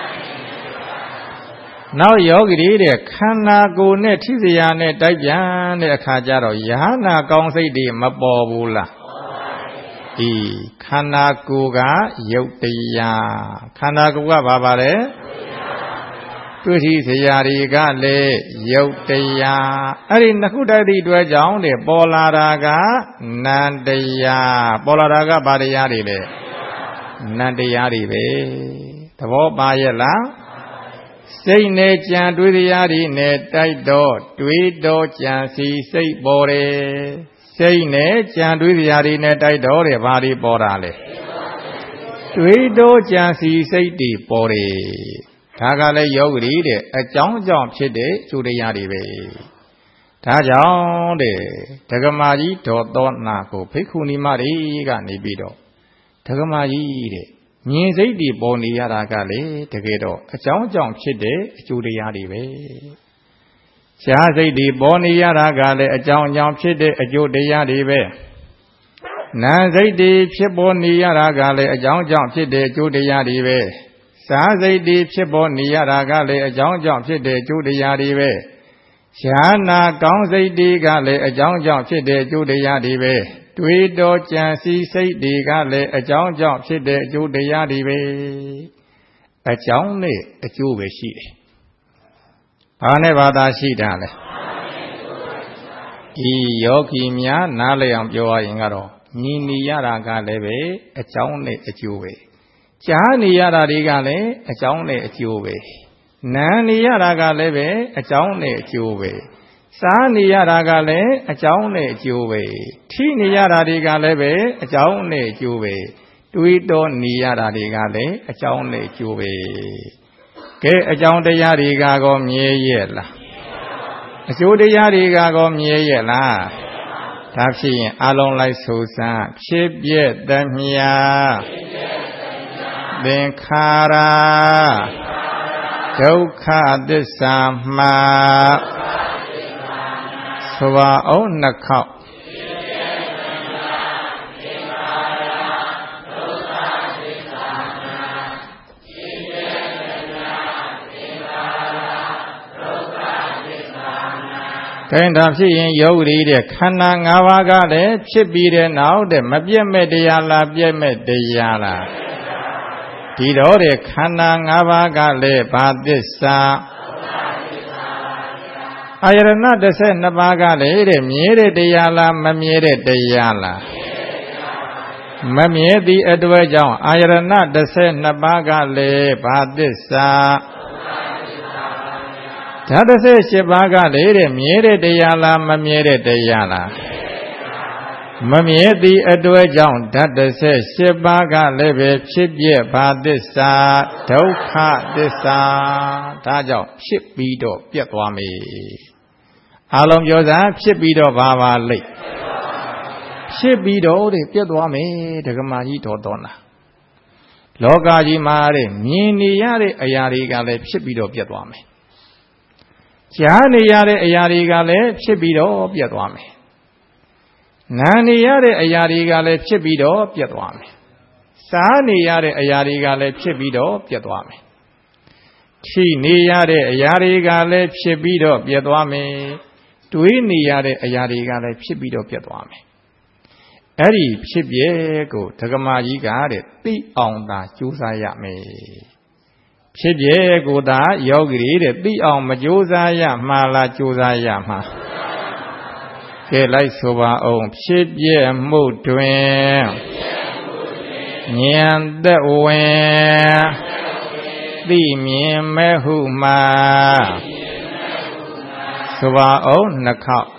နောက်ယောဂီတွေတဲ့ခန္ဓာကိုယ်နဲ့ထိစရာနဲ့တိုက်ပြန်တဲ့အခါကျတော့ယဟနာကောင်းစိတ်တွေမပေါ်ဘူးလားဒီခန္ဓာကိုယ်ကယုတ်တရားခန္ဓာကိုယ်ကဘာပါလဲတွေ့ထိစရာတွေကလည်းယုတ်တရားအဲ့ဒီနှစ်ခုတိုက်သည့်အတွက်ကြောင့်တဲ့ပေါ်လာတာကနန္တရားပေါ်လာတာကဘာတရားတွေလဲနန္တရားတွေပဲသဘောပါရဲ့လားစိတ်နဲ့ကြံတွေးတရားတွေနဲ့တိုက်တော့တွေးတော့ကြံစီစိတ်ပေါ်တယ်စိတ်နဲ့ကြံတွေးတရားတွေနဲ့တိုက်တော့တယ်ဘာတွေပေါ်တာလဲတွေးတော့ကြံစီစိတ်တွေပေါ်တယ်ဒါကလည်းယောဂီတဲ့အကြောင်းကြောင့်ဖြစ်တဲ့ကျိုးတရားတွေပဲဒါကြောင့်တဲ့ဒကမာကြီးဒေါ်သောနာကိုဖိက္ခုနီမတွေကနေပြီးတော့ဒကမာကြီးတဲ့မြင်စိတ်တွေပေါ်နေရတာကလေတကယ်တော့အကြောင်းကြောင့်ဖြစ်တဲ့အကျိုးတရားတွေပဲရှားစိတ်တွေပေါ်နေရတာကလည်းအကြောင်းကြောင့်ဖြစ်တဲ့အကျိုးတရားတွေပဲနာစိတ်တွေဖြစ်ပေါ်နေရတာကလည်းအကြောင်းကြောင့်ဖြစ်တဲ့အကျိုးတရားတွေပဲစားစိတ်တွေဖြစ်ပေါ်နေရတာကလည်းအကြောင်းကြောင့်ဖြစ်တဲ့အကျိုးတရားတွေပဲရှားနာကောင်းစိတ်တွေကလည်းအကြောင်းကြောင့်ဖြစ်တဲ့အကျိုးတရားတွေပဲတွေးတောကြံစည်စိတ်တွေကလည်းအကြောင်းကြောင့်ဖြစ်တဲ့အကျိုးတရားတွေပဲအကြောင်းနဲ့အကျိုးပဲရှိတယ်။ဘာနဲ့ဘာသာရှိတာလဲ။ဒီယောဂီများနားလည်အောင်ပြောရရင်ကတော့မြင်နေရတာကလည်းပဲအကြောင်းနဲ့အကျိုးပဲ။ကြားနေရတာတွေကလည်းအကြောင်းနဲ့အကျိုးပဲ။နားနေရတာကလည်းပဲအကြောင်းနဲ့အကျိုးပဲ။စားနေရတာကလည်းအကြောင်းနဲ့အကျိုးပဲထိနေရတာတွေကလည်းပဲအကြောင်းနဲ့အကျိုးပဲတွေးတောနေရတာတွေကလည်းအကြောင်းနဲ့အကျိုးပဲကဲအကြောင်းတရားတွေကကောမြဲရဲ့လားအကျိုးတရားတွေကကောမြဲရဲ့လားဒါဖြစ်ရင်အလုံးလိုက်ဆိုစမ်းဖြစ်ပြက်သမျှသင်္ခါရဒုက္ခသစ္စာမှာဆိုပါအောင်နှစ်ခေါက်ကဲဒါဖြစ်ရင်ယောဂီတဲ့ခန္ဓာ၅ပါးကလည်းဖြစ်ပြီးတဲ့နောက်တဲ့မပြည့်မဲ့တရားလားပြည့်မဲ့တရားလားဒီတော့တဲ့ခန္ဓာ၅ပါးကလည်းဘာသစ္စာအာယရဏ၁၂ပါးကလည်းတဲ့မြဲတဲ့တရားလားမမြဲတဲ့တရားလားမမြဲသည့်အတွက်ကြောင့်အာယရဏ၁၂ပါးကလည်းဘာသစ္စာဓာတ်၁၈ပါးကလည်းတဲ့မြဲတဲ့တရားလားမမြဲတဲ့တရားလားမမြဲသည့်အတွက်ကြောင့်ဓာတ်၁၈ပါးကလည်းပဲဖြစ်ပြဘာသစ္စာဒုက္ခသစ္စာဒါကြောင့်ဖြစ်ပြီးတော့ပြတ်သွားမယ်အလုံးပြောစားဖြစ်ပြီးတော့ဘာပါလိမ့်ဖြစ်ပြီးတော့တဲ့ပြတ်သွားမယ်ဒကမာကြီးတော်တော်လားလောကကြီးမှာတဲ့မြင်နေရတဲ့အရာတွေကလည်းဖြစ်ပြီးတော့ပြတ်သွားမယ်ကြားနေရတဲ့အရာတွေကလည်းဖြစ်ပြီးတော့ပြတ်သွားမယ်နားနေရတဲ့အရာတွေကလည်းဖြစ်ပြီးတော့ပြတ်သွားမယ်စားနေရတဲ့အရာတွေကလည်းဖြစ်ပြီးတော့ပြတ်သွားမယ်ထိနေရတဲ့အရာတွေကလည်းဖြစ်ပြီးတော့ပြတ်သွားမယ်တွေးနေရတဲ့အရာတွေကလည်းဖြစ်ပြီးတော့ပြတ်သွားမယ်အဲ့ဒီဖြစ်ပြဲကိုဒကမာကြီးကတဲ့သိအောင်သာကြိုးစားရမယ်ဖြစ်ပြဲကိုသာယောဂီတဲ့သိအောင်မကြိုးစားရမှာလားကြိုးစားရမှာကဲလိုက်ဆိုပါအောင်ဖြစ်ပြဲမှုတွင်ဉာဏ်သက်ဝင်သိမြင်မဲ့ဟုမှာဆိုပါအောင်နှစ်ခေါက်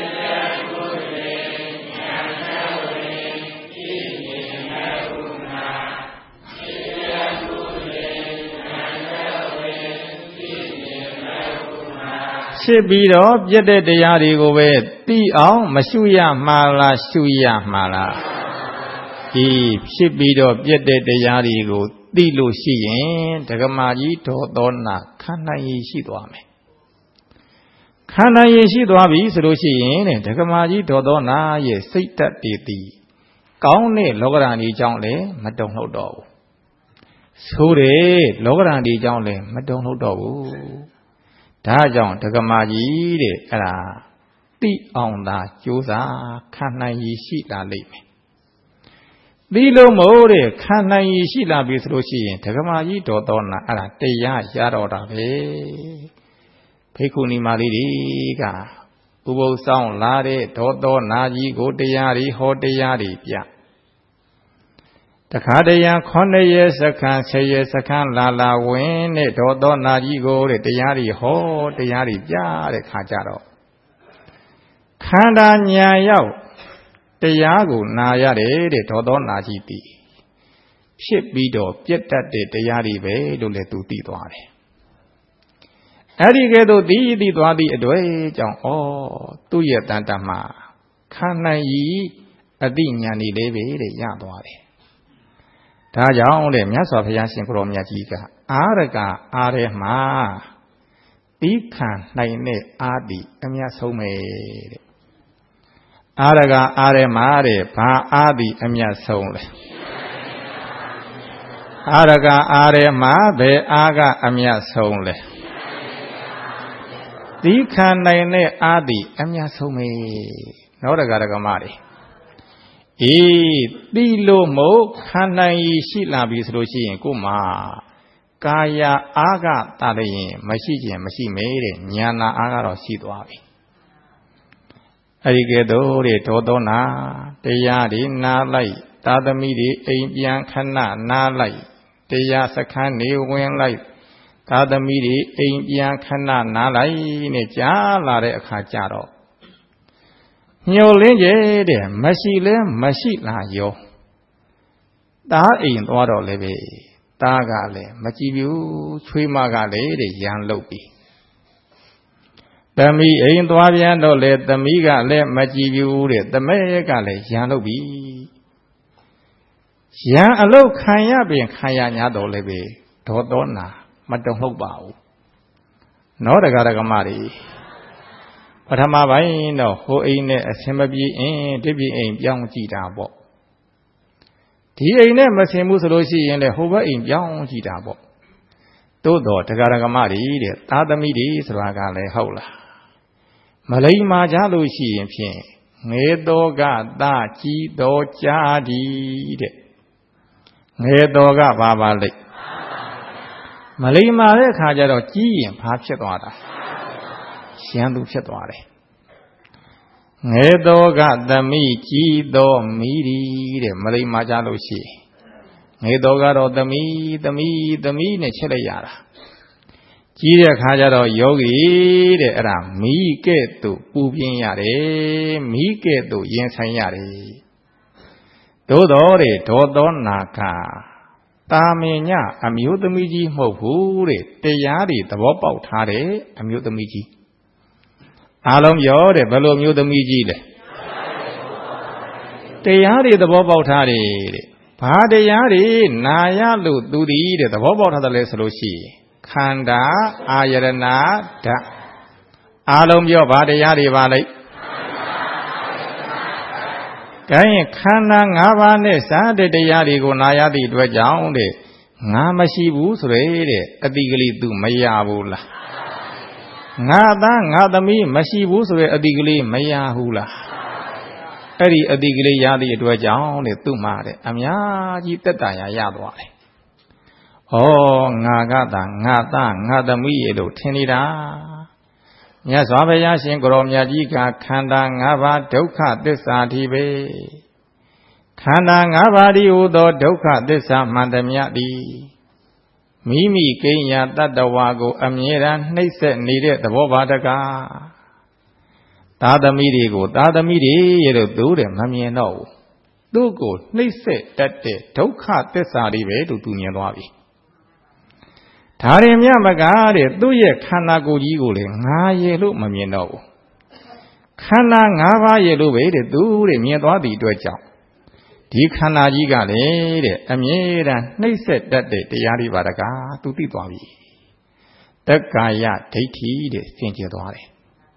ဖြစ်ပြီးတော့ပြည့်တဲ့တရားတွေကိုပဲသိအောင်မရှုရမှာလားရှုရမှာလားဒီဖြစ်ပြီးတော့ပြည့်တဲ့တရားတွေကိုသိလို့ရှိရင်ဒကမာကြီးဒေါသောနာခန္ဓာရည်ရှိသွားမယ်ခန္ဓာရည်ရှိသွားပြီဆိုလို့ရှိရင်တဲ့ဒကမာကြီးဒေါသောနာရဲ့စိတ်ဓာတ်တည်တည်ကောင်းတဲ့လောကဓာတ်ဒီကြောင့်လည်းမတုံ့လှုပ်တော့ဘူးဆိုတယ်လောကဓာတ်ဒီကြောင့်လည်းမတုံ့လှုပ်တော့ဘူးဒါကြောင့်ဒကမာကြီးတဲ့အဲ့ဒါသိအောင်သာကြိုးစားခန္ဓာရည်ရှိလာလိမ့်မယ်သိလို့မို့တဲ့ခန္ဓာရည်ရှိလာပြီဆိုလို့ရှိရင်ဒကမာကြီးတော်တော်နာအဲ့ဒါတရားရတော့တာပဲဖိက္ခုနီမလေးတွေကဥပုသ်ဆောင်လာတဲ့ဒေါသောနာကြီးကိုတရားတွေဟောတရားတွေပြတခါတရံခုနှစ်ရက်စခန်းဆယ်ရက်စခန်းလာလာဝင်တဲ့ဒေါသောနာကြီးကိုတဲ့တရားတွေဟောတရားတွေပြတဲ့ခါကြတော့ခန္ဓာညာရောက်တရားကိုနာရတယ်တဲ့ဒေါသောနာကြီးတည်ဖြစ်ပြီးတော့ပြတ်တတ်တဲ့တရားတွေပဲလို့လည်းသူသိသွားတယ်အဲ့ဒီကဲ့သို့သိသိသွားသည့်အတွေ့ကြောင့်ဩသူ့ရဲ့တန်တမှာခန္ဓာကြီးအတိညာဏ်လေးပဲတဲ့ရသွားတယ်ဒါကြောင့်တဲ့မြတ်စွာဘုရားရှင်ကိုရောမြတ်ကြီးကအာရကအားထဲမှာသီးခံနိုင်တဲ့အာတိအမြတ်ဆုံးပဲတဲ့အာရကအားထဲမှာတဲ့ဘာအာတိအမြတ်ဆုံးလဲအာရကအားထဲမှာဘယ်အာကအမြတ်ဆုံးလဲသီးခံနိုင်တဲ့အာတိအမြတ်ဆုံးပဲနောဒကရကမတွေ 이 띠로모 칸나이 실라비 스로시 꼬마 가야 아가 따르인 마시지 마시메레 냐나 아가로 시도하비 아리게도레 도도나 대야리 나라이 따드미리 에임비안 칸나 나라이 대야 사칸 네wen라이 따드미리 에임비안 칸나 나라이 네 자라레 아카자로 뇨린제데 마시레 마시라요 다အိမ်သွားတော့လည်းပဲသားကလည်းမကြည့်ဘူးချွေးမကလည်းတဲ့ရန်လုတ်ပြီသမီးအိမ်သွားပြန်တော့လေသမီးကလည်းမကြည့်ဘူးတဲ့သမဲကလည်းရန်လုတ်ပြီရန်အလုတ်ခံရပြင်ခံရ냐တော့လည်းပဲဒေါသောနာမတုံ့ဟုတ်ပါဘူးနောတကာရကမတွေပထမပိုင်းတော့ဟိုအိမ်နဲ့အဆင်မပြေရင်ဒီပြေအိမ်ပြောင်းကြည့်တာပေါ့ဒီအိမ်နဲ့မဆင်ဘူးဆိုလို့ရှိရင်လည်းဟိုဘက်အိမ်ပြောင်းကြည့်တာပေါ့သို့တော်တရားဓမ္မတွေတဲ့သာသမီတွေဆိုတာကလည်းဟုတ်လားမလိမ္မာကြလို့ရှိရင်ဖြင့်ငေတော်ကသာကြီးတော်ကြာဒီတဲ့ငေတော်ကဘာပါလိမ့်မလိမ္မာတဲ့အခါကျတော့ကြီးရင်ဘာဖြစ်သွားတာရန်သူဖြစ်သွားတယ်ငေတော်ကသမီးကြီးတော်မိဒီတဲ့မလိမ္မာကြလို့ရှိရင်ငေတော်ကတော့သမီးသမီးသမီးနဲ့ချက်လိုက်ရတာကြီးတဲ့ခါကျတော့ယောဂီတဲ့အဲ့ဒါမိကဲ့သို့ပူပြင်းရတယ်မိကဲ့သို့ရင်ဆိုင်ရတယ်သို့တော်တဲ့ဒေါသောနာကတာမင်ညအမျိုးသမီးကြီးမဟုတ်ဘူးတဲ့တရားတွေသဘောပေါက်ထားတယ်အမျိုးသမီးကြီးအားလုံးပြောတဲ့ဘယ်လိုမျိုးသမီးကြီးလဲတရားတွေသဘောပေါက်ထားတယ်တဲ့ဘာတရားတွေနာရလို့သူဒီတဲ့သဘောပေါက်ထားတယ်လဲဆိုလို့ရှိရင်ခန္ဓာအာယရဏဓာတ်အားလုံးပြောဘာတရားတွေပါလဲဒါရင်ခန္ဓာ၅ပါးနဲ့စားတဲ့တရားတွေကိုနာရသည့်အတွက်ကြောင့်တဲ့ငါမရှိဘူးဆိုရတဲ့အတိကလေးသူမရဘူးလားငါသားငါသမီးမရှိဘူးဆိုတဲ့အတိကလေးမရဘူးလားအဲ့ဒီအတိကလေးရသည့်အတွက်ကြောင့်တဲ့သူ့မှာတဲ့အများကြီးတက်တာရရသွားတယ်။ဩငါကသာငါသားငါသမီးရဲ့လို့ထင်နေတာမြတ်စွာဘုရားရှင်ကိုရောမြတ်ကြီးကခန္ဓာ၅ပါးဒုက္ခသစ္စာဒီပဲခန္ဓာ၅ပါးဒီဟူသောဒုက္ခသစ္စာမှန်သမျှသည်မိမိကိဉ္ယာတတ္တဝါကိုအမြဲတမ်းနှိပ်စက်နေတဲ့သဘောပါတကားသာသမီတွေကိုသာသမီတွေရဲ့လို့သူတဲ့မမြင်တော့ဘူးသူ့ကိုနှိပ်စက်တတ်တဲ့ဒုက္ခသစ္စာတွေပဲလို့သူမြင်သွားပြီဒါရင်မြမကားတဲ့သူ့ရဲ့ခန္ဓာကိုယ်ကြီးကိုလေငါရဲ့လို့မမြင်တော့ဘူးခန္ဓာ၅ပါးရဲ့လို့ပဲတဲ့သူတဲ့မြင်သွားသည့်အတွက်ကြောင့်ဒီခန္ဓာကြီးကလေတဲ့အမြဲတမ်းနှိပ်စက်တတ်တဲ့တရားတွေပါတကားသူသိသွားပြီတက္ကာယဒိဋ္ဌိတဲ့သင်ကျသွားတယ်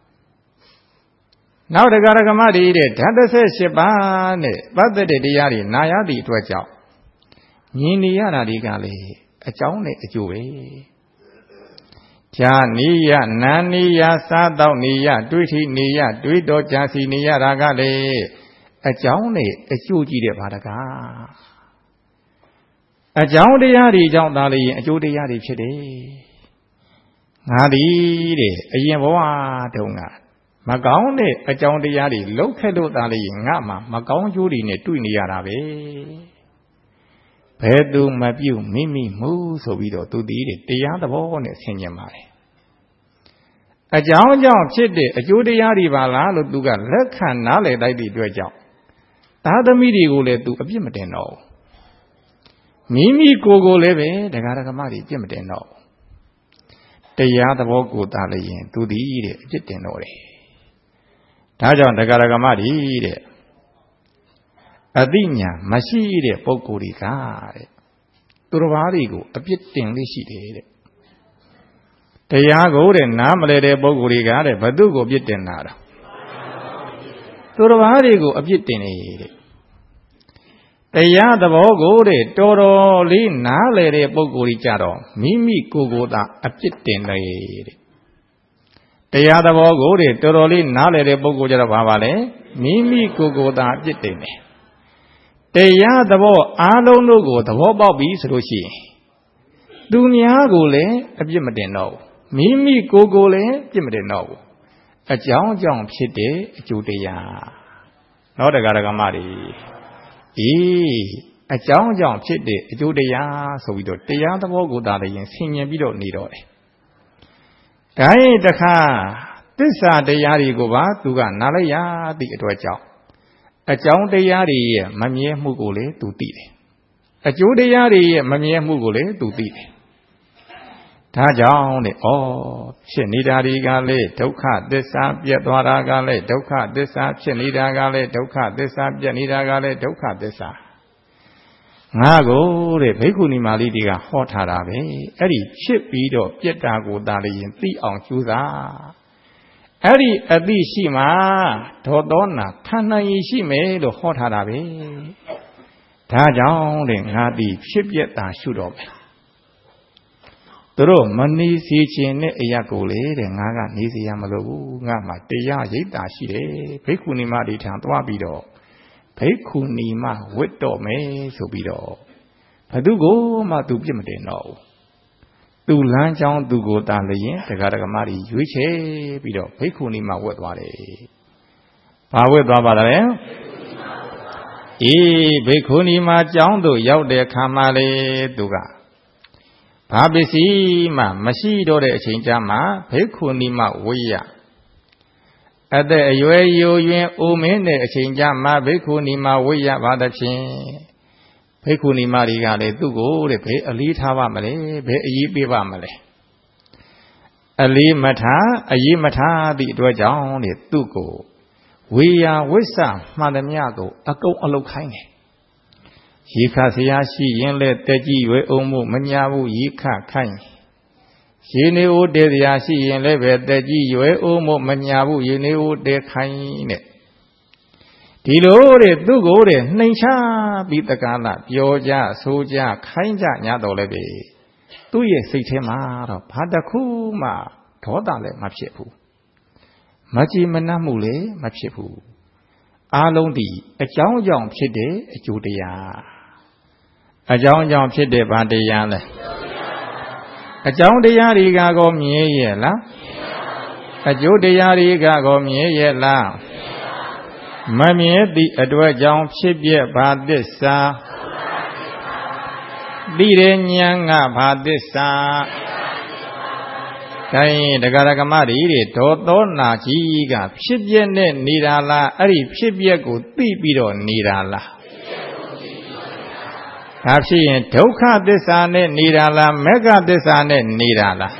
နောက်တရားဓမ္မတွေတဲ့ဓာတ်၁၈ပါးနဲ့ပတ်သက်တဲ့တရားတွေနာရသည့်အတွက်ကြောင့်မြင်နေရတာတွေကလေအကြောင်းနဲ့အကျိုးပဲဈာနိယနာနိယစားတော့နိယတွေးထိနိယတွေးတော်ကြာစီနိယတာကလေအကြောင်းနဲ့အကျိုးကြီးတဲ့ဘာတကားအကြောင်းတရားတွေကြောင့်သာလေအကျိုးတရားတွေဖြစ်တယ်ငါသည်တဲ့အရင်ဘဝတုန်းကမကောင်းတဲ့အကြောင်းတရားတွေလှုပ်ခက်လို့သာလေငါမှမကောင်းကျိုးတွေနဲ့တွေ့နေရတာပဲဘယ်သူမပြုတ်မိမိမှုဆိုပြီးတော့သူတည်တဲ့တရားသဘောနဲ့ဆင်ញင်ပါတယ်အကြောင်းကြောင့်ဖြစ်တဲ့အကျိုးတရားတွေပါလားလို့သူကလက်ခံနားလည်တိုက်သည့်အတွက်ကြောင့်သာသမီတွေကိုလည်းသူအပြစ်မတင်တော့ဘူးမိမိကိုယ်ကိုလည်းပဲတရားဓမ္မတွေပြစ်မတင်တော့ဘူးတရားသဘောကိုသာလည်းရင်သူတည်တဲ့အပြစ်တင်တော့တယ်ဒါကြောင့်တရားဓမ္မတွေတဲ့အသိဉာဏ်မရှိတဲ့ပုဂ္ဂိုလ်တွေကတဲ့သူတော်ဘာတွေကိုအပြစ်တင်လေးရှိတယ်တဲ့တရားကိုတဲ့နားမလဲတဲ့ပုဂ္ဂိုလ်တွေကတဲ့ဘသူကိုအပြစ်တင်တာတော့သူတော်ဘာတွေကိုအပြစ်တင်နေတဲ့တရားသဘောကိုတဲ့တော်တော်လေးနားလဲတဲ့ပုဂ္ဂိုလ်ကြီးကြတော့မိမိကိုယ်ကိုယ်သာအပြစ်တင်တယ်တဲ့တရားသဘောကိုတဲ့တော်တော်လေးနားလဲတဲ့ပုဂ္ဂိုလ်ကြတော့ဘာပါလဲမိမိကိုယ်ကိုယ်သာအပြစ်တင်တယ်တရားသဘောအားလုံးတို့ကိုသဘောပေါက်ပြီဆိုလို့ရှိရင်သူများကိုလည်းအပြစ်မတင်တော့ဘူးမိမိကိုယ်ကိုလည်းပြစ်မတင်တော့ဘူးအကြောင်းကြောင့်ဖြစ်တဲ့အကျိုးတရားနော်တရားဓမ္မတွေအေးအကြောင်းကြောင့်ဖြစ်တဲ့အကျိုးတရားဆိုပြီးတော့တရားသဘောကိုသာလည်းဆင်ញင်ပြီးတော့နေတော့တယ်ဒါရင်တခါသစ္စာတရားတွေကိုပါသူကနားလိုက်ရသည့်အတွက်ကြောင့်အကြောင်းတရားတွေရဲ့မမြဲမှုကိုလည်းသူသိတယ်အကျိုးတရားတွေရဲ့မမြဲမှုကိုလည်းသူသိတယ်ဒါကြောင့်တဲ့ဩဖြစ်နေတာတွေကလည်းဒုက္ခသစ္စာပြတ်သွားတာကလည်းဒုက္ခသစ္စာဖြစ်နေတာကလည်းဒုက္ခသစ္စာပြတ်နေတာကလည်းဒုက္ခသစ္စာငါကိုတဲ့ဘိက္ခုနီမလေးတွေကဟောထားတာပဲအဲ့ဒီဖြစ်ပြီးတော့ပြတ်တာကိုသာလျင်သိအောင်ကြိုးစားအဲ့ဒီအသိရှိမှဒေါသောနာခန္ဓာရည်ရှိမယ်လို့ဟောထားတာပဲဒါကြောင့်တဲ့ငါဒီဖြစ်ပြတာရှုတော့မယ်သူတို့မနေစီခြင်းနဲ့အရာကိုလေတဲ့ငါကနေစီရမလို့ဘူးငါမှတရားရိပ်တာရှိတယ်ဘိက္ခုနီမဒီထံသွားပြီးတော့ဘိက္ခုနီမဝတ်တော့မယ်ဆိုပြီးတော့ဘသူကိုမှသူပြစ်မတင်တော့ဘူးသူလမ်းကြောင်းသူကိုတာလျင်တရားဓမ္မတွေရွေးချယ်ပြီးတော့ဘိက္ခုနီမဝတ်သွားတယ်ဘာဝတ်သွားပါလဲအေးဘိက္ခုနီမကျောင်းသို့ရောက်တဲ့ခါမှလေသူကဘာပစ္စည်းမှမရှိတော့တဲ့အချိန်ကျမှဘိက္ခုနီမဝိယအသက်အရွယ်ယိုယွင်းအိုမင်းတဲ့အချိန်ကျမှဘိက္ခုနီမဝိယပါသဖြင့်ဘိက္ခုနီမတွေကလည်းသူ့ကိုတဲ့ဘယ်အလေးထားပါမလဲဘယ်အရေးပေးပါမလဲအလေးမထားအရေးမထားသည့်အတွက်ကြောင့်တဲ့သူ့ကိုဝေယဝိဆမှန်သမျှကိုအကုန်အလုတ်ခိုင်းတယ်ရေခဆရာရှိရင်လည်းတက်ကြည့်ရွယ်အောင်မှုမညာဘူးရေခခိုင်းရေနေဦးတဲဆရာရှိရင်လည်းပဲတက်ကြည့်ရွယ်အောင်မှုမညာဘူးရေနေဦးတဲခိုင်းတဲ့ဒီလိုတဲ့သူ့ကိုတဲ့နှိမ်ချပြီးတက္ကလပြောကြဆိုကြခိုင်းကြညာတော်လည်းပဲသူ့ရဲ့စိတ်ထဲမှာတော့ဘာတစ်ခုမှဒေါသလည်းမဖြစ်ဘူးမကြည်မနှံ့မှုလည်းမဖြစ်ဘူးအားလုံးဒီအကြောင်းကြောင့်ဖြစ်တဲ့အကျိုးတရားအကြောင်းကြောင့်ဖြစ်တဲ့ဘာတရားလဲအကြောင်းတရားတွေကကောမြဲရဲ့လားအကျိုးတရားတွေကကောမြဲရဲ့လားမမြဲသည့်အတွက်ကြောင့်ဖြစ်ပြဘာသစ္စာသိတဲ့ဉာဏ်ကဘာသစ္စာတိုင်းတရားဓမ္မတွေတဲ့ဒေါသောနာကြီးကဖြစ်ပြနဲ့နေတာလားအဲ့ဒီဖြစ်ပြကိုသိပြီးတော့နေတာလားဒါဖြစ်ရင်ဒုက္ခသစ္စာနဲ့နေတာလားမေဃသစ္စာနဲ့နေတာလား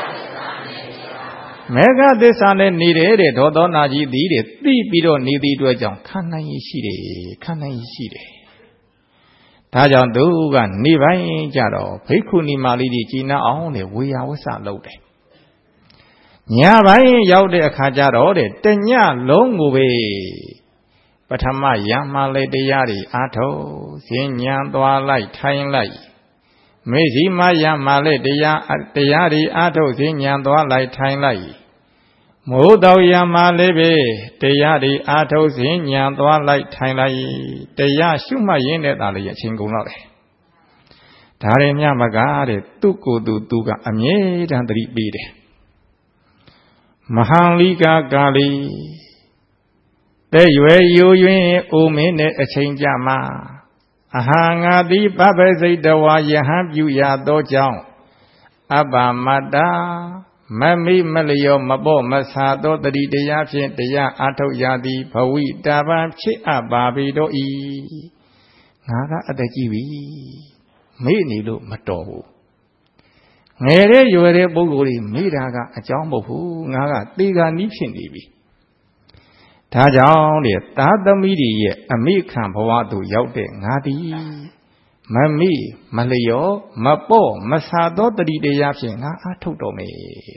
မေဃသစ္စာနဲ့နေတယ်တဲ့ဒေါသောနာကြီးသည်တဲ့သိပြီးတော့နေသည့်အတွက်ကြောင့်ခန္ဓာရည်ရှိတယ်ခန္ဓာရည်ရှိတယ်ဒါကြောင့်သူကနေပိုင်းကြတော့ဘိက္ခုနီမလေးကြီးကြည်နာအောင်တဲ့ဝေယဝဆလုပ်တယ်ညပိုင်းရောက်တဲ့အခါကျတော့တဲ့တညလုံးကိုပဲပထမယံမှလည်းတရားတွေအားထုတ်ဈဉ္ဉံသွားလိုက်ထိုင်လိုက်မေဇီမယံမှလည်းတရားတရားတွေအားထုတ်ဈဉ္ဉံသွားလိုက်ထိုင်လိုက်မိုးတော်ယံမှလည်းပဲတရားတွေအားထုတ်ဈဉ္ဉံသွားလိုက်ထိုင်လိုက်တရားရှုမှတ်ရင်းနဲ့သာလေအချင်းကုန်တော့တယ်ဒါတွေမြမကားတဲ့သူ့ကိုယ်သူသူကအမြဲတမ်းသတိပေးတယ်မဟာလိကာကာလီတဲ့ရွယ်ယိုယွင်းအိုမင်းတဲ့အချိန်ကြမှာအဟံငါတိပပ္ပစိတ်တဝါယဟံပြုရသောကြောင့်အပ္ပမတ္တာမမိမလျောမပေါ့မဆာသောတတိတရားဖြင့်တရားအထုတ်ရသည်ဘဝိတာပံဖြစ်အပ်ပါပေတော့ဤငါကအသက်ကြီးပြီမေ့နေလို့မတော်ဘူးငယ်တဲ့ရွယ်တဲ့ပုဂ္ဂိုလ်တွေမေ့တာကအကြောင်းမဟုတ်ဘူးငါကသေဂာနီးဖြစ်နေပြီဒါကြောင့်တဲ့သာသမီတွေရဲ့အမိခံဘဝသို့ရောက်တဲ့ငါသည်မမိမလျောမပေါ့မဆာသောတတိတရားဖြင့်ငါအားထုတ်တော်မယ်တဲ့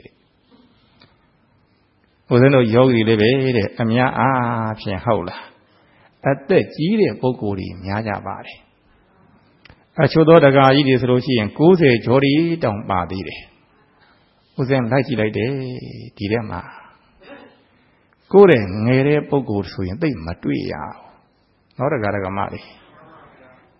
ဘုရားတို့ယောဂီလေးပဲတဲ့အများအားဖြင့်ဟုတ်လားအသက်ကြီးတဲ့ပုဂ္ဂိုလ်တွေများကြပါတယ်အချို့သောတက္ကကြီးတွေဆိုလို့ရှိရင်ကိုးဆယ်ကျော်ဒီတောင်ပါသေးတယ်ဥစဉ်လိုက်ကြည့်လိုက်တယ်ဒီထဲမှာကိုယ်တဲ့ငယ်တဲ့ပုဂ္ဂိုလ်ဆိုရင်သိမတွေ့ရဘူးနော်တက္ကရာကမတွေ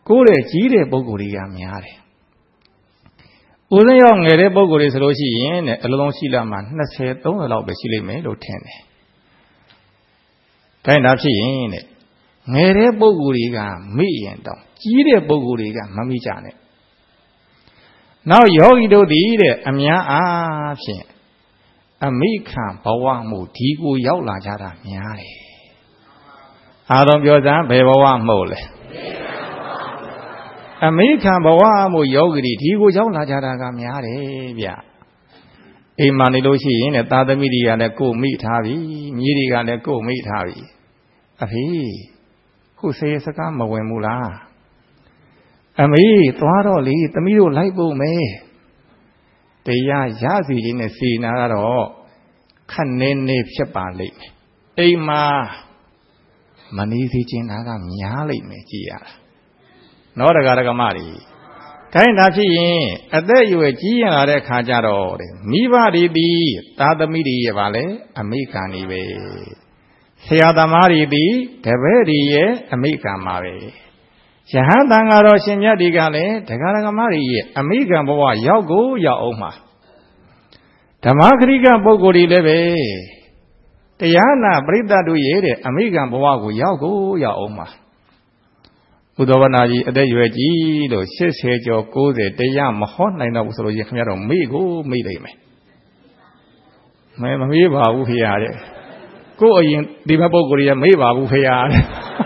ကိုတဲ့ကြီးတဲ့ပုဂ္ဂိုလ်တွေကများတယ်ဦးဇင်းရောက်ငယ်တဲ့ပုဂ္ဂိုလ်တွေဆိုလို့ရှိရင်တဲ့အလုံးရှိလာမှနှစ်ဆယ်သုံးဆယ်လောက်ပဲရှိလိမ့်မယ်လို့ထင်တယ်ဒါဒါဖြစ်ရင်တဲ့ငယ်တဲ့ပုဂ္ဂိုလ်တွေကမိရင်တောင်ကြီးတဲ့ပုဂ္ဂိုလ်တွေကမမိကြနဲ့နောက်ယောဂီတို့သည်တဲ့အများအားဖြင့်အမိခံဘဝမှုဒီကိုရောက်လာကြတာများတယ်အားလုံးပြောစမ်းဘယ်ဘဝမှုလဲအမိခံဘဝမှုယောဂီတွေဒီကိုရောက်လာကြတာကများတယ်ဗျအိမ်မှာနေလို့ရှိရင်တဲ့သာသမီတွေကလည်းကိုမိထားပြီမြေးတွေကလည်းကိုမိထားပြီအဖေခုစေစကားမဝင်ဘူးလားအမေသွားတော့လေသမီးတို့လိုက်ဖို့မယ်တရားရစီခြင်းနဲ့စီနာကတော့ခက်နေနေဖြစ်ပါလိမ့်မယ်အိမ်မှာမနေစီခြင်းတာကများလိမ့်မယ်ကြည်ရတာနော်တက္ကရာကမတွေခိုင်းတာဖြစ်ရင်အသက်အရွယ်ကြီးရင်လာတဲ့ခါကျတော့တဲ့မိဘတွေဒီသာသမီတွေရဲ့ဗာလဲအမိခံနေပဲဆရာသမားတွေဒီတပည့်တွေရဲ့အမိခံပါပဲယဟန်တန်ကတော့ရှင်မြတ်ဒီကလည်းတက္ကရာကမတွေရဲ့အမိခံဘဝရောက်ကိုရောက်အောင်မှာဓမ္မခရိကပုဂ္ဂိုလ်တွေလည်းပဲတရားနာပရိသတ်တို့ရဲ့တဲ့အမိခံဘဝကိုရောက်ကိုရောက်အောင်မှာဘုဒ္ဓဝနာကြီးအသက်ရွယ်ကြီးလို့ရှစ်ဆယ်ကျော်ကိုးဆယ်တရားမဟောနိုင်တော့ဘူးဆိုလို့ရင်ခင်ဗျားတို့မေ့ကိုမေ့လိမ့်မယ်မဲမမေ့ပါဘူးဖေရတဲ့ကိုယ်အရင်ဒီဘက်ပုဂ္ဂိုလ်ကြီးမေ့ပါဘူးဖေရတဲ့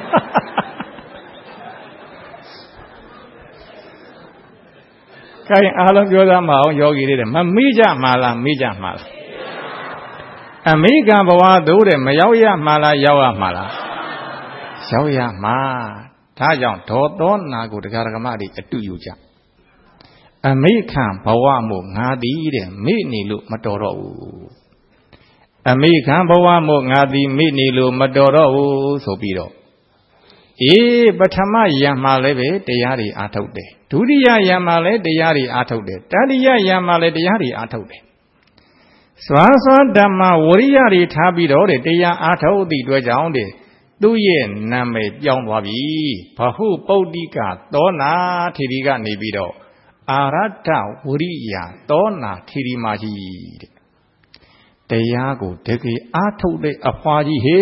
ခိုင်အားလုံးပြောသားမအောင်ယောဂီတွေတဲ့မမေ့ကြမှာလားမေ့ကြမှာလားအမိကဘဝသို့တဲ့မရောက်ရမှာလားရောက်ရမှာလားရောက်ရမှာဒါကြောင့်ဒေါသောနာကိုတရားဓမ္မတွေအတူယူကြအမိခံဘဝမို့ငါသည်တဲ့မိနေလို့မတော်တော့ဘူးအမိခံဘဝမို့ငါသည်မိနေလို့မတော်တော့ဘူးဆိုပြီးတော့အေးပထမယံမှာလည်းပဲတရားတွေအားထုတ်တယ်ဒုတိယယံမှာလည်းတရားတွေအားထုတ်တယ်တတိယယံမှာလည်းတရားတွေအားထုတ်တယ်စွာစွာဓမ္မဝရိယတွေထားပြီးတော့တဲ့တရားအားထုတ်သည့်အတွက်ကြောင့်တဲ့သူ့ရဲ့နာမည်ပြောင်းသွားပြီဘဟုပုဒ္ဓိကသောနာထေရီကနေပြီးတော့အာရတဝရိယသောနာထေရီမာကြီးတဲ့တရားကိုတကယ်အားထုတ်တဲ့အဖွားကြီးဟေ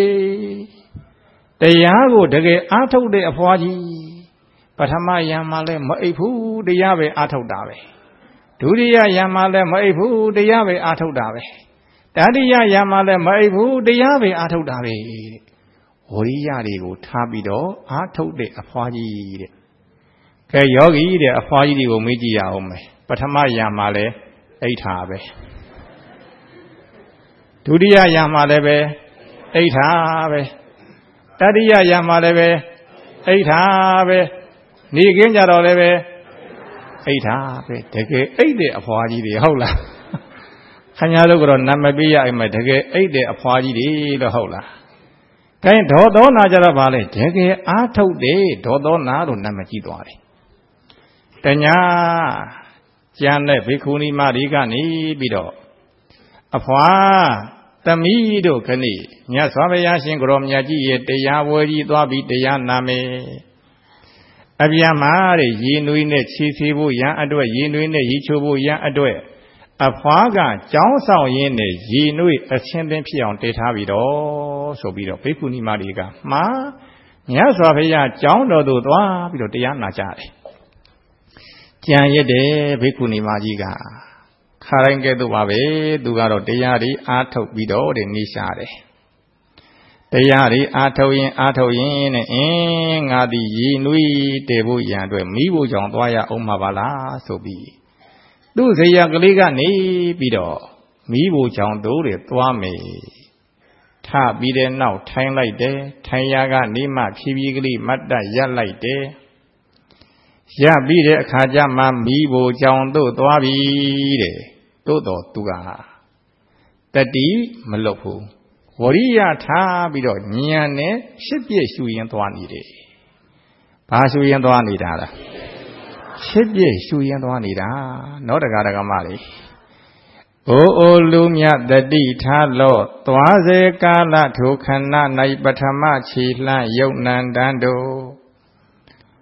တရားကိုတကယ်အားထုတ်တဲ့အဖွားကြီးပထမယံမှာလည်းမအိပ်ဘူးတရားပဲအားထုတ်တာပဲဒုတိယယံမှာလည်းမအိပ်ဘူးတရားပဲအားထုတ်တာပဲတတိယယံမှာလည်းမအိပ်ဘူးတရားပဲအားထုတ်တာပဲဝရိယတွေကိုထားပြီးတော့အားထုတ်တဲ့အဖွားကြီးတဲ့ကဲယောဂီတဲ့အဖွားကြီးတွေကိုမေးကြည့်ရအောင်မယ်ပထမယံမှာလည်းအိဋ္ဌာပဲဒုတိယယံမှာလည်းပဲအိဋ္ဌာပဲတတိယယံမှာလည်းပဲအိဋ္ဌာပဲနေခင်းကြတော့လည်းပဲအိဋ္ဌာပဲတကယ်အိဋ္ဌတဲ့အဖွားကြီးတွေဟုတ်လားခင်ဗျားတို့ကတော့နာမည်ပေးရအိမ်မယ်တကယ်အိဋ္ဌတဲ့အဖွားကြီးတွေလို့ဟုတ်လားခိုင်းဒေါသောနာကြတော့ဗာလဲတကယ်အားထုတ်တယ်ဒေါသောနာလို့နာမည်ကြီးသွားတယ်တညာကျန်တဲ့ဘိက္ခုနီမတွေကနေပြီးတော့အဖွာသမီးတို့ခဏိမြတ်စွာဘုရားရှင်ကိုရောမြတ်ကြီးရဲ့တရားဝဲကြီးသွားပြီးတရားနာမယ်အပြန်မှာတဲ့ရေနွေးနဲ့ခြေစီဖို့ရန်အတွက်ရေနွေးနဲ့ရေချိုးဖို့ရန်အတွက်အဖွားကကြောင်းဆောင်ရင်းနဲ့ရေနွေးအချင်းချင်းဖြစ်အောင်တည်ထားပြီးတော့ဆိုပြီးတော့ဘိက္ခုနီမတွေကမှာမြတ်စွာဘုရားကြောင်းတော်သို့သွားပြီးတော့တရားနာကြတယ်ကြံရတဲ့ဘိက္ခုနီမကြီးကခါတိုင်းကဲ့သို့ပါပဲသူကတော့တရားတွေအားထုတ်ပြီးတော့တဲ့နေရှာတယ်တရားတွေအားထုတ်ရင်အားထုတ်ရင်နဲ့အင်းငါသည်ရေနွေးတည်ဖို့ရန်အတွက်မိဖို့ကြောင့်သွားရအောင်မှာပါလားဆိုပြီးသူ့ဇေယျကလေးကနေပြီးတော့မိဖို့ကြောင့်တို့တဲ့သွားမယ်ထပြီးတဲ့နောက်ထိုင်လိုက်တယ်ထိုင်ရကနေမှဖြည်းဖြည်းကလေးမတ်တရပ်လိုက်တယ်ရပြီးတဲ့အခါကျမှမိဖို့ကြောင့်တို့သွားပြီတဲ့သို့တော်သူကတတိမလွတ်ဘူးဝရိယထားပြီးတော့ဉာဏ်နဲ့ဖြစ်ပြရှုရင်သွားနေတယ်ဘာရှုရင်သွားနေတာလဲဖြစ်ပြရှုရင်သွားနေတာနောတကာတကမလေးအိုအိုလူမြတ်တတိထားလော့သွားစေကာလထိုခဏ၌ပထမခြေလှမ်းယုတ်နံတန်တို့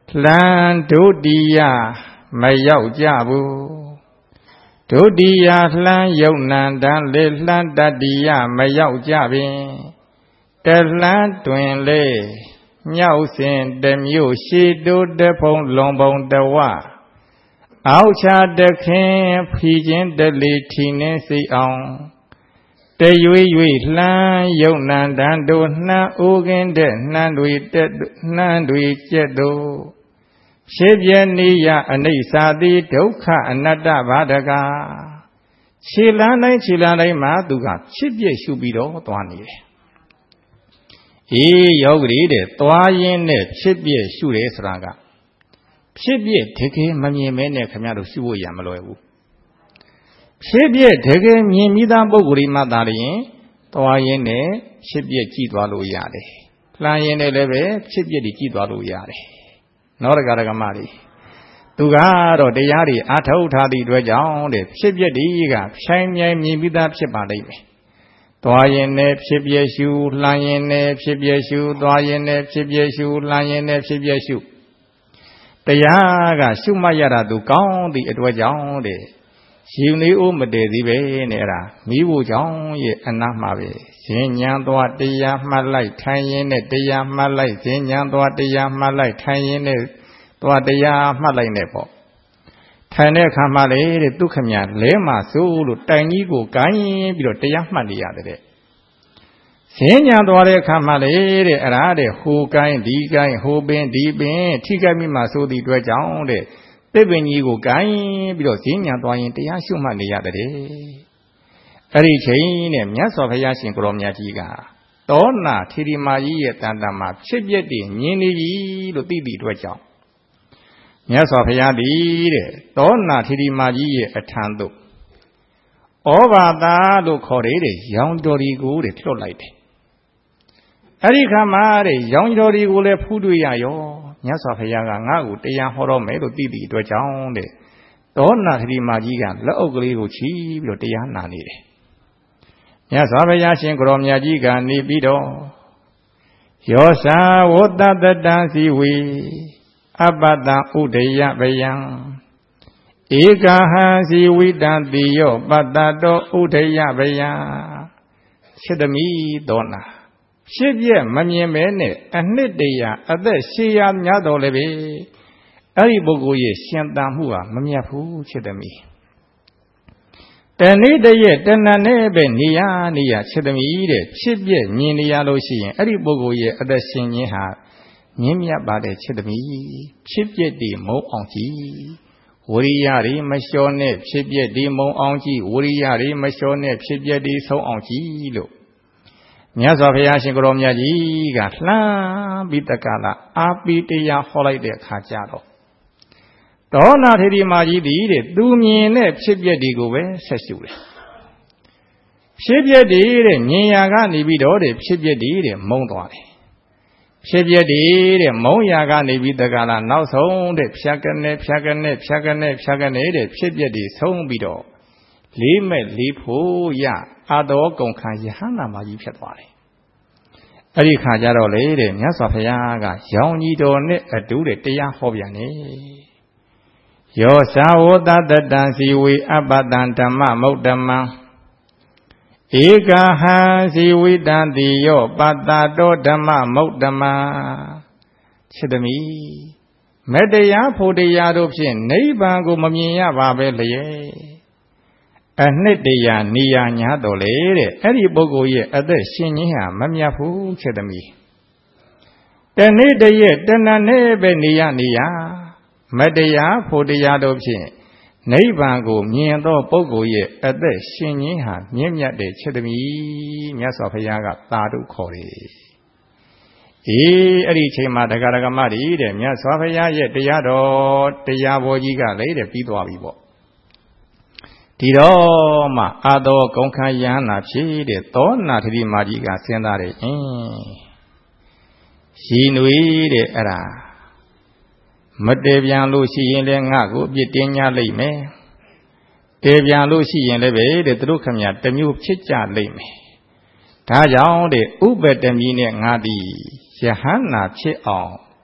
လှန်ဒုတိယမရောက်ကြဘူးဒုတိယလှန်ယုံနံတန်လေလှန်တတိယမရောက်ကြပင်တလှန်တွင်လေမြောက်စဉ်တမျိုးရှိတိုးတဖုံလွန်ပုံတဝအောက်ချတခင်ဖီခြင်းတလီထီနှင်းစိအောင်တရွေရွေလှမ်းယုံနံတန်တို့နှမ်းအိုးကင်းတဲ့နှမ်းတွေတက်နှမ်းတွေကျက်တို့ဖြစ်ပြနိယအနိစ္စတိဒုက္ခအနတ္တဘာဒကခြေလန်းတိုင်းခြေလန်းတိုင်းမှာသူကဖြစ်ပြရှုပြီးတော့သွားနေတယ်အေးယောဂီတဲ့သွားရင်းနဲ့ဖြစ်ပြရှုတယ်ဆိုတာကဖြစ်ပြတကယ်မမြင်မဲနဲ့ခင်ဗျားတို့ရှုဖို့ရမလွယ်ဘူးဖြစ်ပြတကယ်မြင်မိသားပုဂ္ဂိုလ်ဒီမှာသာလျှင်သွားရင်းနဲ့ဖြစ်ပြကြည့်သွားလို့ရတယ်လှမ်းရင်းနဲ့လည်းပဲဖြစ်ပြတွေကြည့်သွားလို့ရတယ်နောရကရကမတွေသူကတော့တရားတွေအာထုတ်ထားသည့်အတွက်ကြောင့်တဲ့ဖြစ်ပြတွေကဖြိုင်းမြိုင်မြင်ပြီးသားဖြစ်ပါလိမ့်မယ်သွားရင်နဲ့ဖြစ်ပြရှုလှမ်းရင်နဲ့ဖြစ်ပြရှုသွားရင်နဲ့ဖြစ်ပြရှုလှမ်းရင်နဲ့ဖြစ်ပြရှုတရားကရှုမှတ်ရတာသူကောင်းသည့်အတွက်ကြောင့်တဲ့ရှင်လေးအိုးမတည်သေးပဲနဲ့အဲ့ဒါမိဖို့ကြောင့်ရဲ့အနာမှာပဲရှင်ညာသွားတရားမှတ်လိုက်ထိုင်ရင်နဲ့တရားမှတ်လိုက်ရှင်ညာသွားတရားမှတ်လိုက်ထိုင်ရင်နဲ့သွားတရားမှတ်လိုက်နဲ့ပေါ့ထိုင်တဲ့အခါမှာလေတဲ့ဒုက္ခမြလဲမှာစိုးလို့တိုင်ကြီးကိုကိုင်းပြီးတော့တရားမှတ်နေရတယ်တဲ့ရှင်ညာသွားတဲ့အခါမှာလေတဲ့အဲ့ဒါတဲ့ဟိုကိုင်းဒီကိုင်းဟိုပင်ဒီပင်ထိခိုက်မိမှစိုးသည့်အတွက်ကြောင့်တဲ့သစ်ပင်ကြီးကိုကိုင်းပြီးတော့ဈဉ္ညာသွားရင်တရားရှုမှတ်နေရတယ်အဲ့ဒီချိန်နဲ့မြတ်စွာဘုရားရှင်ကိုရောမြတ်ကြီးကသောနာထေရီမာကြီးရဲ့တန်တန်မှာဖြစ်ပျက်တည်မြင်နေပြီလို့သိသည့်အတွက်ကြောင့်မြတ်စွာဘုရားသည်တဲ့သောနာထေရီမာကြီးရဲ့အထံသို့ဩဘာသာလို့ခေါ်တဲ့ရောင်တော်ဒီကိုတဲ့လွှတ်လိုက်တယ်အဲ့ဒီခါမှာတဲ့ရောင်တော်ဒီကိုလည်းဖူးတွေ့ရရောမြတ်စွာဘုရားကငါ့ကိုတရားဟောတော့မယ်လို့သိသည့်အတွက်ကြောင့်တဲ့သောနာထေရီမာကြီးကလက်အုပ်ကလေးကိုချီးပြီးတော့တရားနာနေတယ်မြတ်စွာဘုရားရှင်ကိုရောမြတ်ကြီးကနေပြီးတော့ယောသာဝတ္တတတံစီဝေအပတံဥဒယဗယံဧကဟံစီဝိတံတိယောပတ္တတောဥဒယဗယံရှိသမီးသောနာဖြစ်ပြမမြင်မဲနဲ့အနှစ်တရာအသက်ရှည်ရများတော်လည်းပဲအဲ့ဒီပုဂ္ဂိုလ်ရဲ့ရှင်သန်မှုဟာမမြတ်ဘူးရှိသမီးတနေ့တည်းတဏ္ဍနဲ့ပဲနေရနေရရှိသမီးတဲ့ဖြစ်ပြမြင်နေရလို့ရှိရင်အဲ့ဒီပုဂ္ဂိုလ်ရဲ့အသက်ရှင်ခြင်းဟာမြင့်မြတ်ပါတဲ့ဖြစ်သမီးဖြစ်ပြတည်မုံအောင်ကြည့်ဝရိယတွေမလျှော်နဲ့ဖြစ်ပြတည်မုံအောင်ကြည့်ဝရိယတွေမလျှော်နဲ့ဖြစ်ပြတည်ဆုံးအောင်ကြည့်လို့မြတ်စွာဘုရားရှင်ကိုရောမြတ်ကြီးကလှမ်းပြီးတက္ကလာအာပိတရားဟောလိုက်တဲ့အခါကျတော့ဒေါနာထေရီမာကြီးသည်တဲ့သူမြင်တဲ့ဖြစ်ပြတွေကိုပဲဆက်ရှုတယ်ဖြစ်ပြတွေတဲ့မြင်ရာကနေပြီးတော့တဲ့ဖြစ်ပြတွေတဲ့မုံသွားတယ်ဖြစ်ပြတဲ့မုံရာကနေပြီးတက္ကလာနောက်ဆုံးတဲ့ဖြတ်ကနေဖြတ်ကနေဖြတ်ကနေဖြတ်ကနေတဲ့ဖြစ်ပြတွေဆုံးပြီးတော့လေးမဲ့လေးဖို့ရအာတော်ကုန်ခံယဟန္တာမကြီးဖြစ်သွားတယ်အဲ့ဒီခါကျတော့လေတဲ့မြတ်စွာဘုရားကရောင်ကြီးတော်နဲ့အတူတဲ့တရားဟောပြန်တယ်ယောသာဝတ္တတတံစီဝေအပတံဓမ္မမုဒ္ဓမံဧကဟံစီဝိတံတိယောပတ္တတောဓမ္မမုဒ္ဓမံရှိသမီးမတရားဖို့တရားတို့ဖြင့်နိဗ္ဗာန်ကိုမမြင်ရပါပဲလျက်အနှစ်တရာနေရညာတော်လေတဲ့အဲ့ဒီပုဂ္ဂိုလ်ရဲ့အသက်ရှင်ခြင်းဟာမမြတ်ဘူးရှိသမီးတနေ့တည်းတဏ္ဍနဲ့ပဲနေရနေရမတရားဖို့တရားတို့ဖြင့်နိဗ္ဗာန်ကိုမြင်သောပုဂ္ဂိုလ်ရဲ့အသက်ရှင်ခြင်းဟာမြင့်မြတ်တဲ့ချက်သမီးမြတ်စွာဘုရားကသာဓုခေါ်တယ်။အေးအဲ့ဒီအချိန်မှာတရားဓမ္မတွေတဲ့မြတ်စွာဘုရားရဲ့တရားတော်တရားဘောကြီးကလည်းတဲ့ပြီးသွားပြီပေါ့။ဒီတော့မှအာသောကုံခယဟနာဖြစ်တဲ့သောနာထေရီမာကြီးကစဉ်းစားတယ်အင်းရှင်နွေတဲ့အဲ့ဒါမတည်ပြန်လို့ရှိရင်လည်းငါ့ကိုအပြစ်တင်ကြလိမ့်မယ်တည်ပြန်လို့ရှိရင်လည်းပဲတဲ့သူတို့ခမရတမျိုးဖြစ်ကြလိမ့်မယ်ဒါကြောင့်တဲ့ဥပတမီနဲ့ငါသည်ယဟန္နာဖြစ်အောင်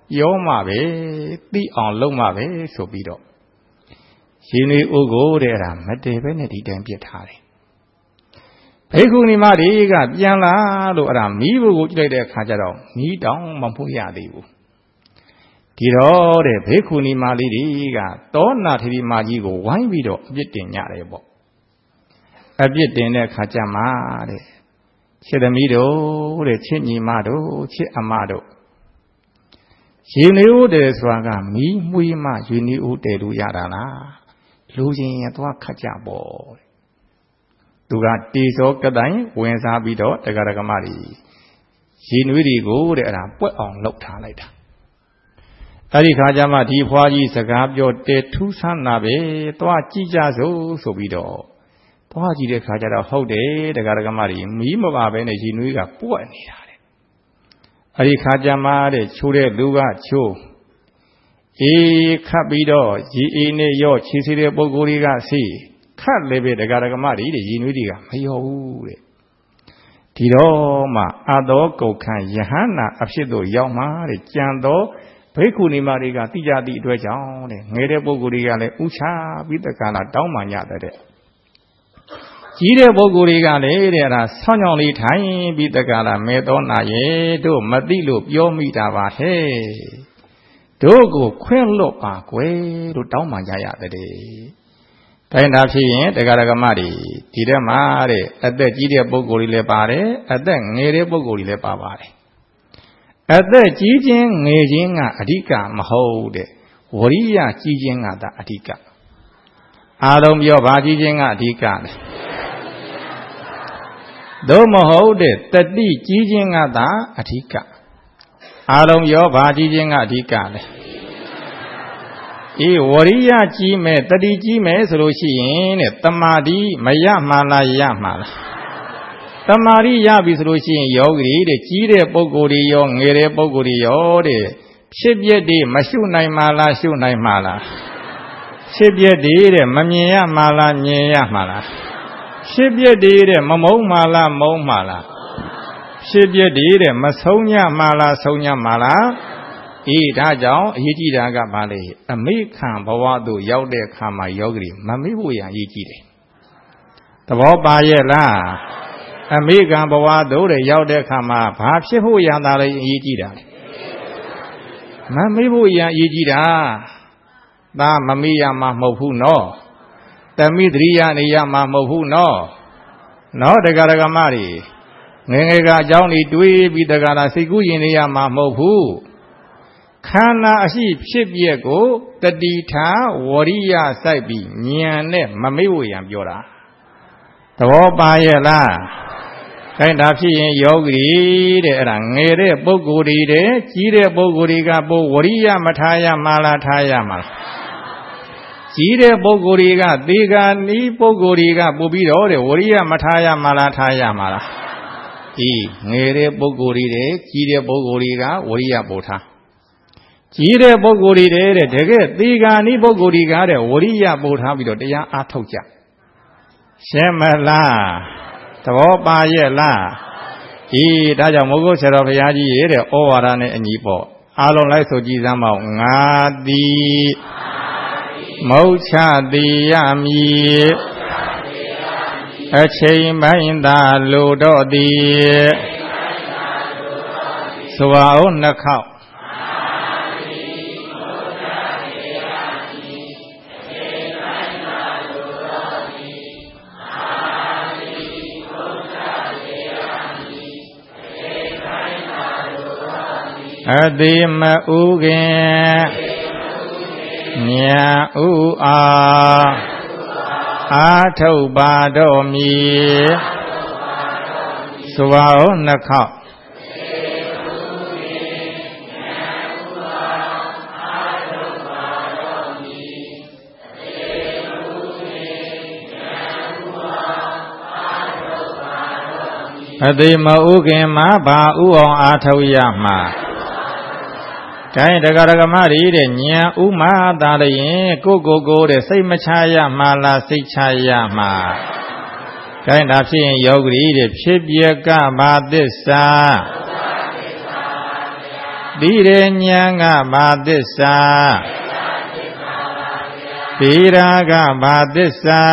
ပြောမှပဲသိအောင်လုပ်မှပဲဆိုပြီးတော့ရှင်တွေဥကိုတဲ့အဲ့ဒါမတည်ပဲနဲ့ဒီတိုင်းပြစ်ထားတယ်ဘိက္ခုနီမတွေကပြန်လာလို့အဲ့ဒါမီးဖို့ကိုကြည့်လိုက်တဲ့အခါကျတော့မီးတောင်မမှုရသေးဘူးဒီတော့တဲ့ဘိက္ခုနီမလေးတွေကတောနာထေရီမကြီးကိုဝိုင်းပြီးတော့အပြစ်တင်ကြတယ်ပေါ့အပြစ်တင်တဲ့အခါကျမှတဲ့ချစ်သမီးတို့တဲ့ချစ်ညီမတို့ချစ်အမတို့ရေနေဦးတယ်ဆိုတာကမီးမွေးမှရေနေဦးတယ်လို့ရတာလားလူချင်းရသွားခတ်ကြပေါ့သူကတေဇောကတိုင်ဝင်စားပြီးတော့တက္ကရာကမတွေရေနွေးတွေကိုတဲ့အဲ့ဒါပွက်အောင်လှုပ်ထားလိုက်တာအဲ့ဒီခါကျမှဒီဖွားကြီးစကားပြောတဲထူးဆန်းတာပဲသွားကြည့်ကြစို့ဆိုပြီးတော့သွားကြည့်တဲ့ခါကျတော့ဟုတ်တယ်တက္ကရာကမတွေမီးမပါပဲနဲ့ရေနွေးကပွက်နေတာတဲ့အဲ့ဒီခါကျမှတဲ့ချိုးတဲ့လူကချိုးအေးခတ်ပြီးတော့ရေအေးနဲ့ရော့ခြေစီတဲ့ပုဂ္ဂိုလ်တွေကစီခတ်လည်းပဲတက္ကရာကမတွေတဲ့ရေနွေးတွေကမရောဘူးတဲ့ဒီတော့မှအသောကုတ်ခန့်ယဟန္တာအဖြစ်သို့ရောက်မှတဲ့ကြံတော့ဘိက္ခုနီမတွေကတိကြသည့်အတွက်ကြောင့်တဲ့ငယ်တဲ့ပုဂ္ဂိုလ်တွေကလည်းဥချပြီးတက္ကလာတောင်းမှညတဲ့ကြီးတဲ့ပုဂ္ဂိုလ်တွေကလည်းတဲ့အဲ့ဒါဆောင်းကြောင်လေးထိုင်ပြီးတက္ကလာမဲတော်နာရဲ့တို့မသိလို့ပြောမိတာပါဟဲ့တို့ကိုခွင့်လွတ်ပါကွယ်တို့တောင်းမှကြရတဲ့တိုင်းဒါဖြစ်ရင်တက္ကရာကမတွေဒီထဲမှာတဲ့အသက်ကြီးတဲ့ပုဂ္ဂိုလ်တွေလည်းပါတယ်အသက်ငယ်တဲ့ပုဂ္ဂိုလ်တွေလည်းပါပါတယ်အသက်ကြီးခြင်းငယ်ခြင်းကအဓိကမဟုတ်တဲ့ဝရိယကြီးခြင်းကသာအဓိကအားလုံးပြောဘာကြီးခြင်းကအဓိကလဲသို့မဟုတ်တဲ့တတိကြီးခြင်းကသာအဓိကအားလုံးပြောဘာကြီးခြင်းကအဓိကလဲအေးဝရိယကြီးမဲ့တတိကြီးမဲ့ဆိုလို့ရှိရင်တဲ့တမာတိမရမှလားရမှလားတမာတိရပြီဆိုလို့ရှိရင်ယောဂီတဲ့ကြီးတဲ့ပုဂ္ဂိုလ်တွေရောငယ်တဲ့ပုဂ္ဂိုလ်တွေရောတဲ့ဖြစ်ပျက်တွေမရှုနိုင်မှလားရှုနိုင်မှလားဖြစ်ပျက်တွေတဲ့မမြင်ရမှလားမြင်ရမှလားဖြစ်ပျက်တွေတဲ့မမုန်းမှလားမုန်းမှလားဖြစ်ပျက်တွေတဲ့မဆုံးညမှလားဆုံးညမှလားအေးဒါကြောင့်အရေးကြီးတာကဘာလဲအမိခံဘဝသို့ရောက်တဲ့အခါမှာယောဂီမမေ့ဖို့ရအရေးကြီးတယ်သဘောပါရဲ့လားအမိခံဘဝသို့တဲ့ရောက်တဲ့အခါမှာဘာဖြစ်ဖို့ရတာလဲအရေးကြီးတာလေမမေ့ဖို့ရအရေးကြီးတာဒါမမေ့ရမှာမဟုတ်ဘူးနော်တမိတရိယနေရမှာမဟုတ်ဘူးနော်နော်တက္ကရာကမတွေငယ်ငယ်ကအကြောင်းတွေတွေးပြီးတက္ကရာစိတ်ကူးရင်နေရမှာမဟုတ်ဘူးခန္ဓာအရှိဖြစ်ပျက်ကိုတတိထာဝရိယစိုက်ပြီးဉာဏ်နဲ့မမေ့ဖို့ရန်ပြောတာသဘောပါရဲ့လားခိုင်းဒါဖြစ်ရင်ယောဂီတဲ့အဲ့ဒါငယ်တဲ့ပုဂ္ဂိုလ်တွေတဲ့ကြီးတဲ့ပုဂ္ဂိုလ်တွေကပို့ဝရိယမထားရမှလားထားရမှလားကြီးတဲ့ပုဂ္ဂိုလ်တွေကသေဂာနီးပုဂ္ဂိုလ်တွေကပို့ပြီးတော့တဲ့ဝရိယမထားရမှလားထားရမှလားဒီငယ်တဲ့ပုဂ္ဂိုလ်တွေတဲ့ကြီးတဲ့ပုဂ္ဂိုလ်တွေကဝရိယပို့ထားကြီးတဲ့ပုဂ္ဂိုလ်တွေတဲ့တကယ်သေဂာနီးပုဂ္ဂိုလ်တွေကတဲ့ဝရိယပို့ထားပြီးတော့တရားအားထုတ်ကြရှင်းမလားသဘောပါရဲ့လားအေးဒါကြောင့်မိုးကုတ်ဆရာတော်ဘုရားကြီးရဲ့တဲ့ဩဝါဒနဲ့အညီပေါ့အားလုံးလိုက်ဆိုကြည်စမ်းမအောင်ငါသည်မௌချတိယမည်အချိန်ပိုင်းသာလိုတော့သည်ဆိုအောင်နှစ်ခေါက်အတိမဥခင်မြတ်ဥအားအာထုတ်ပါတော်မူဆိုပါဦးနှစ်ခေါက်အတိမဥခင်မှာဘာဥအောင်အာထုတ်ရမှာတိုင်းတက္ကရာကမတွေတဲ့ဉာဏ်ဥမာသာလျင်ကိုကိုကိုတဲ့စိတ်မချရမှလားစိတ်ချရမှာတိုင်းဒါဖြစ်ရင်ယောဂီတဲ့ဖြစ်ပြကဘာသစ္စာတိရေဉာဏ်ကဘာသစ္စာတိရာကဘာသစ္စာ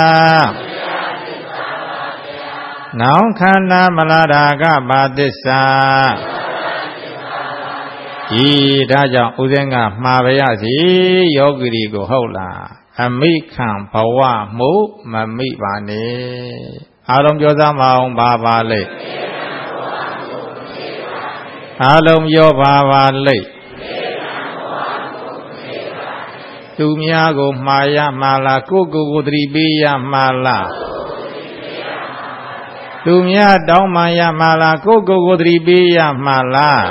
နောင်ခန္ဓာမလာတာကဘာသစ္စာဤဒါကြောင့်ဥစဉ်ကမှားပါရစီယောဂီတွေကိုဟုတ်လားအမိခံဘဝမှုမမိပါနဲ့အားလုံးပြောသားမအောင်ပါပါလိမ့်အားလုံးပြောပါပါလိမ့်သူများကိုမှားရမှားလားကိုကိုကိုသတိပေးရမှားလားသူများတောင်းမှရမှားလားကိုကိုကိုသတိပေးရမှားလား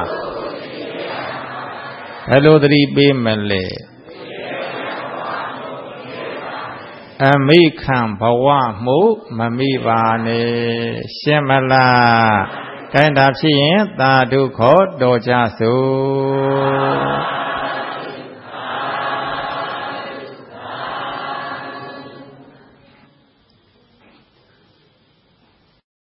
ဘယ်လိုသတိပေးမလဲအမိခံဘဝမှုမမိပါနဲ့ရှင်းမလားတိုင်းတာဖြစ်ရင်သာဓုခေါ်တော်ကြစို့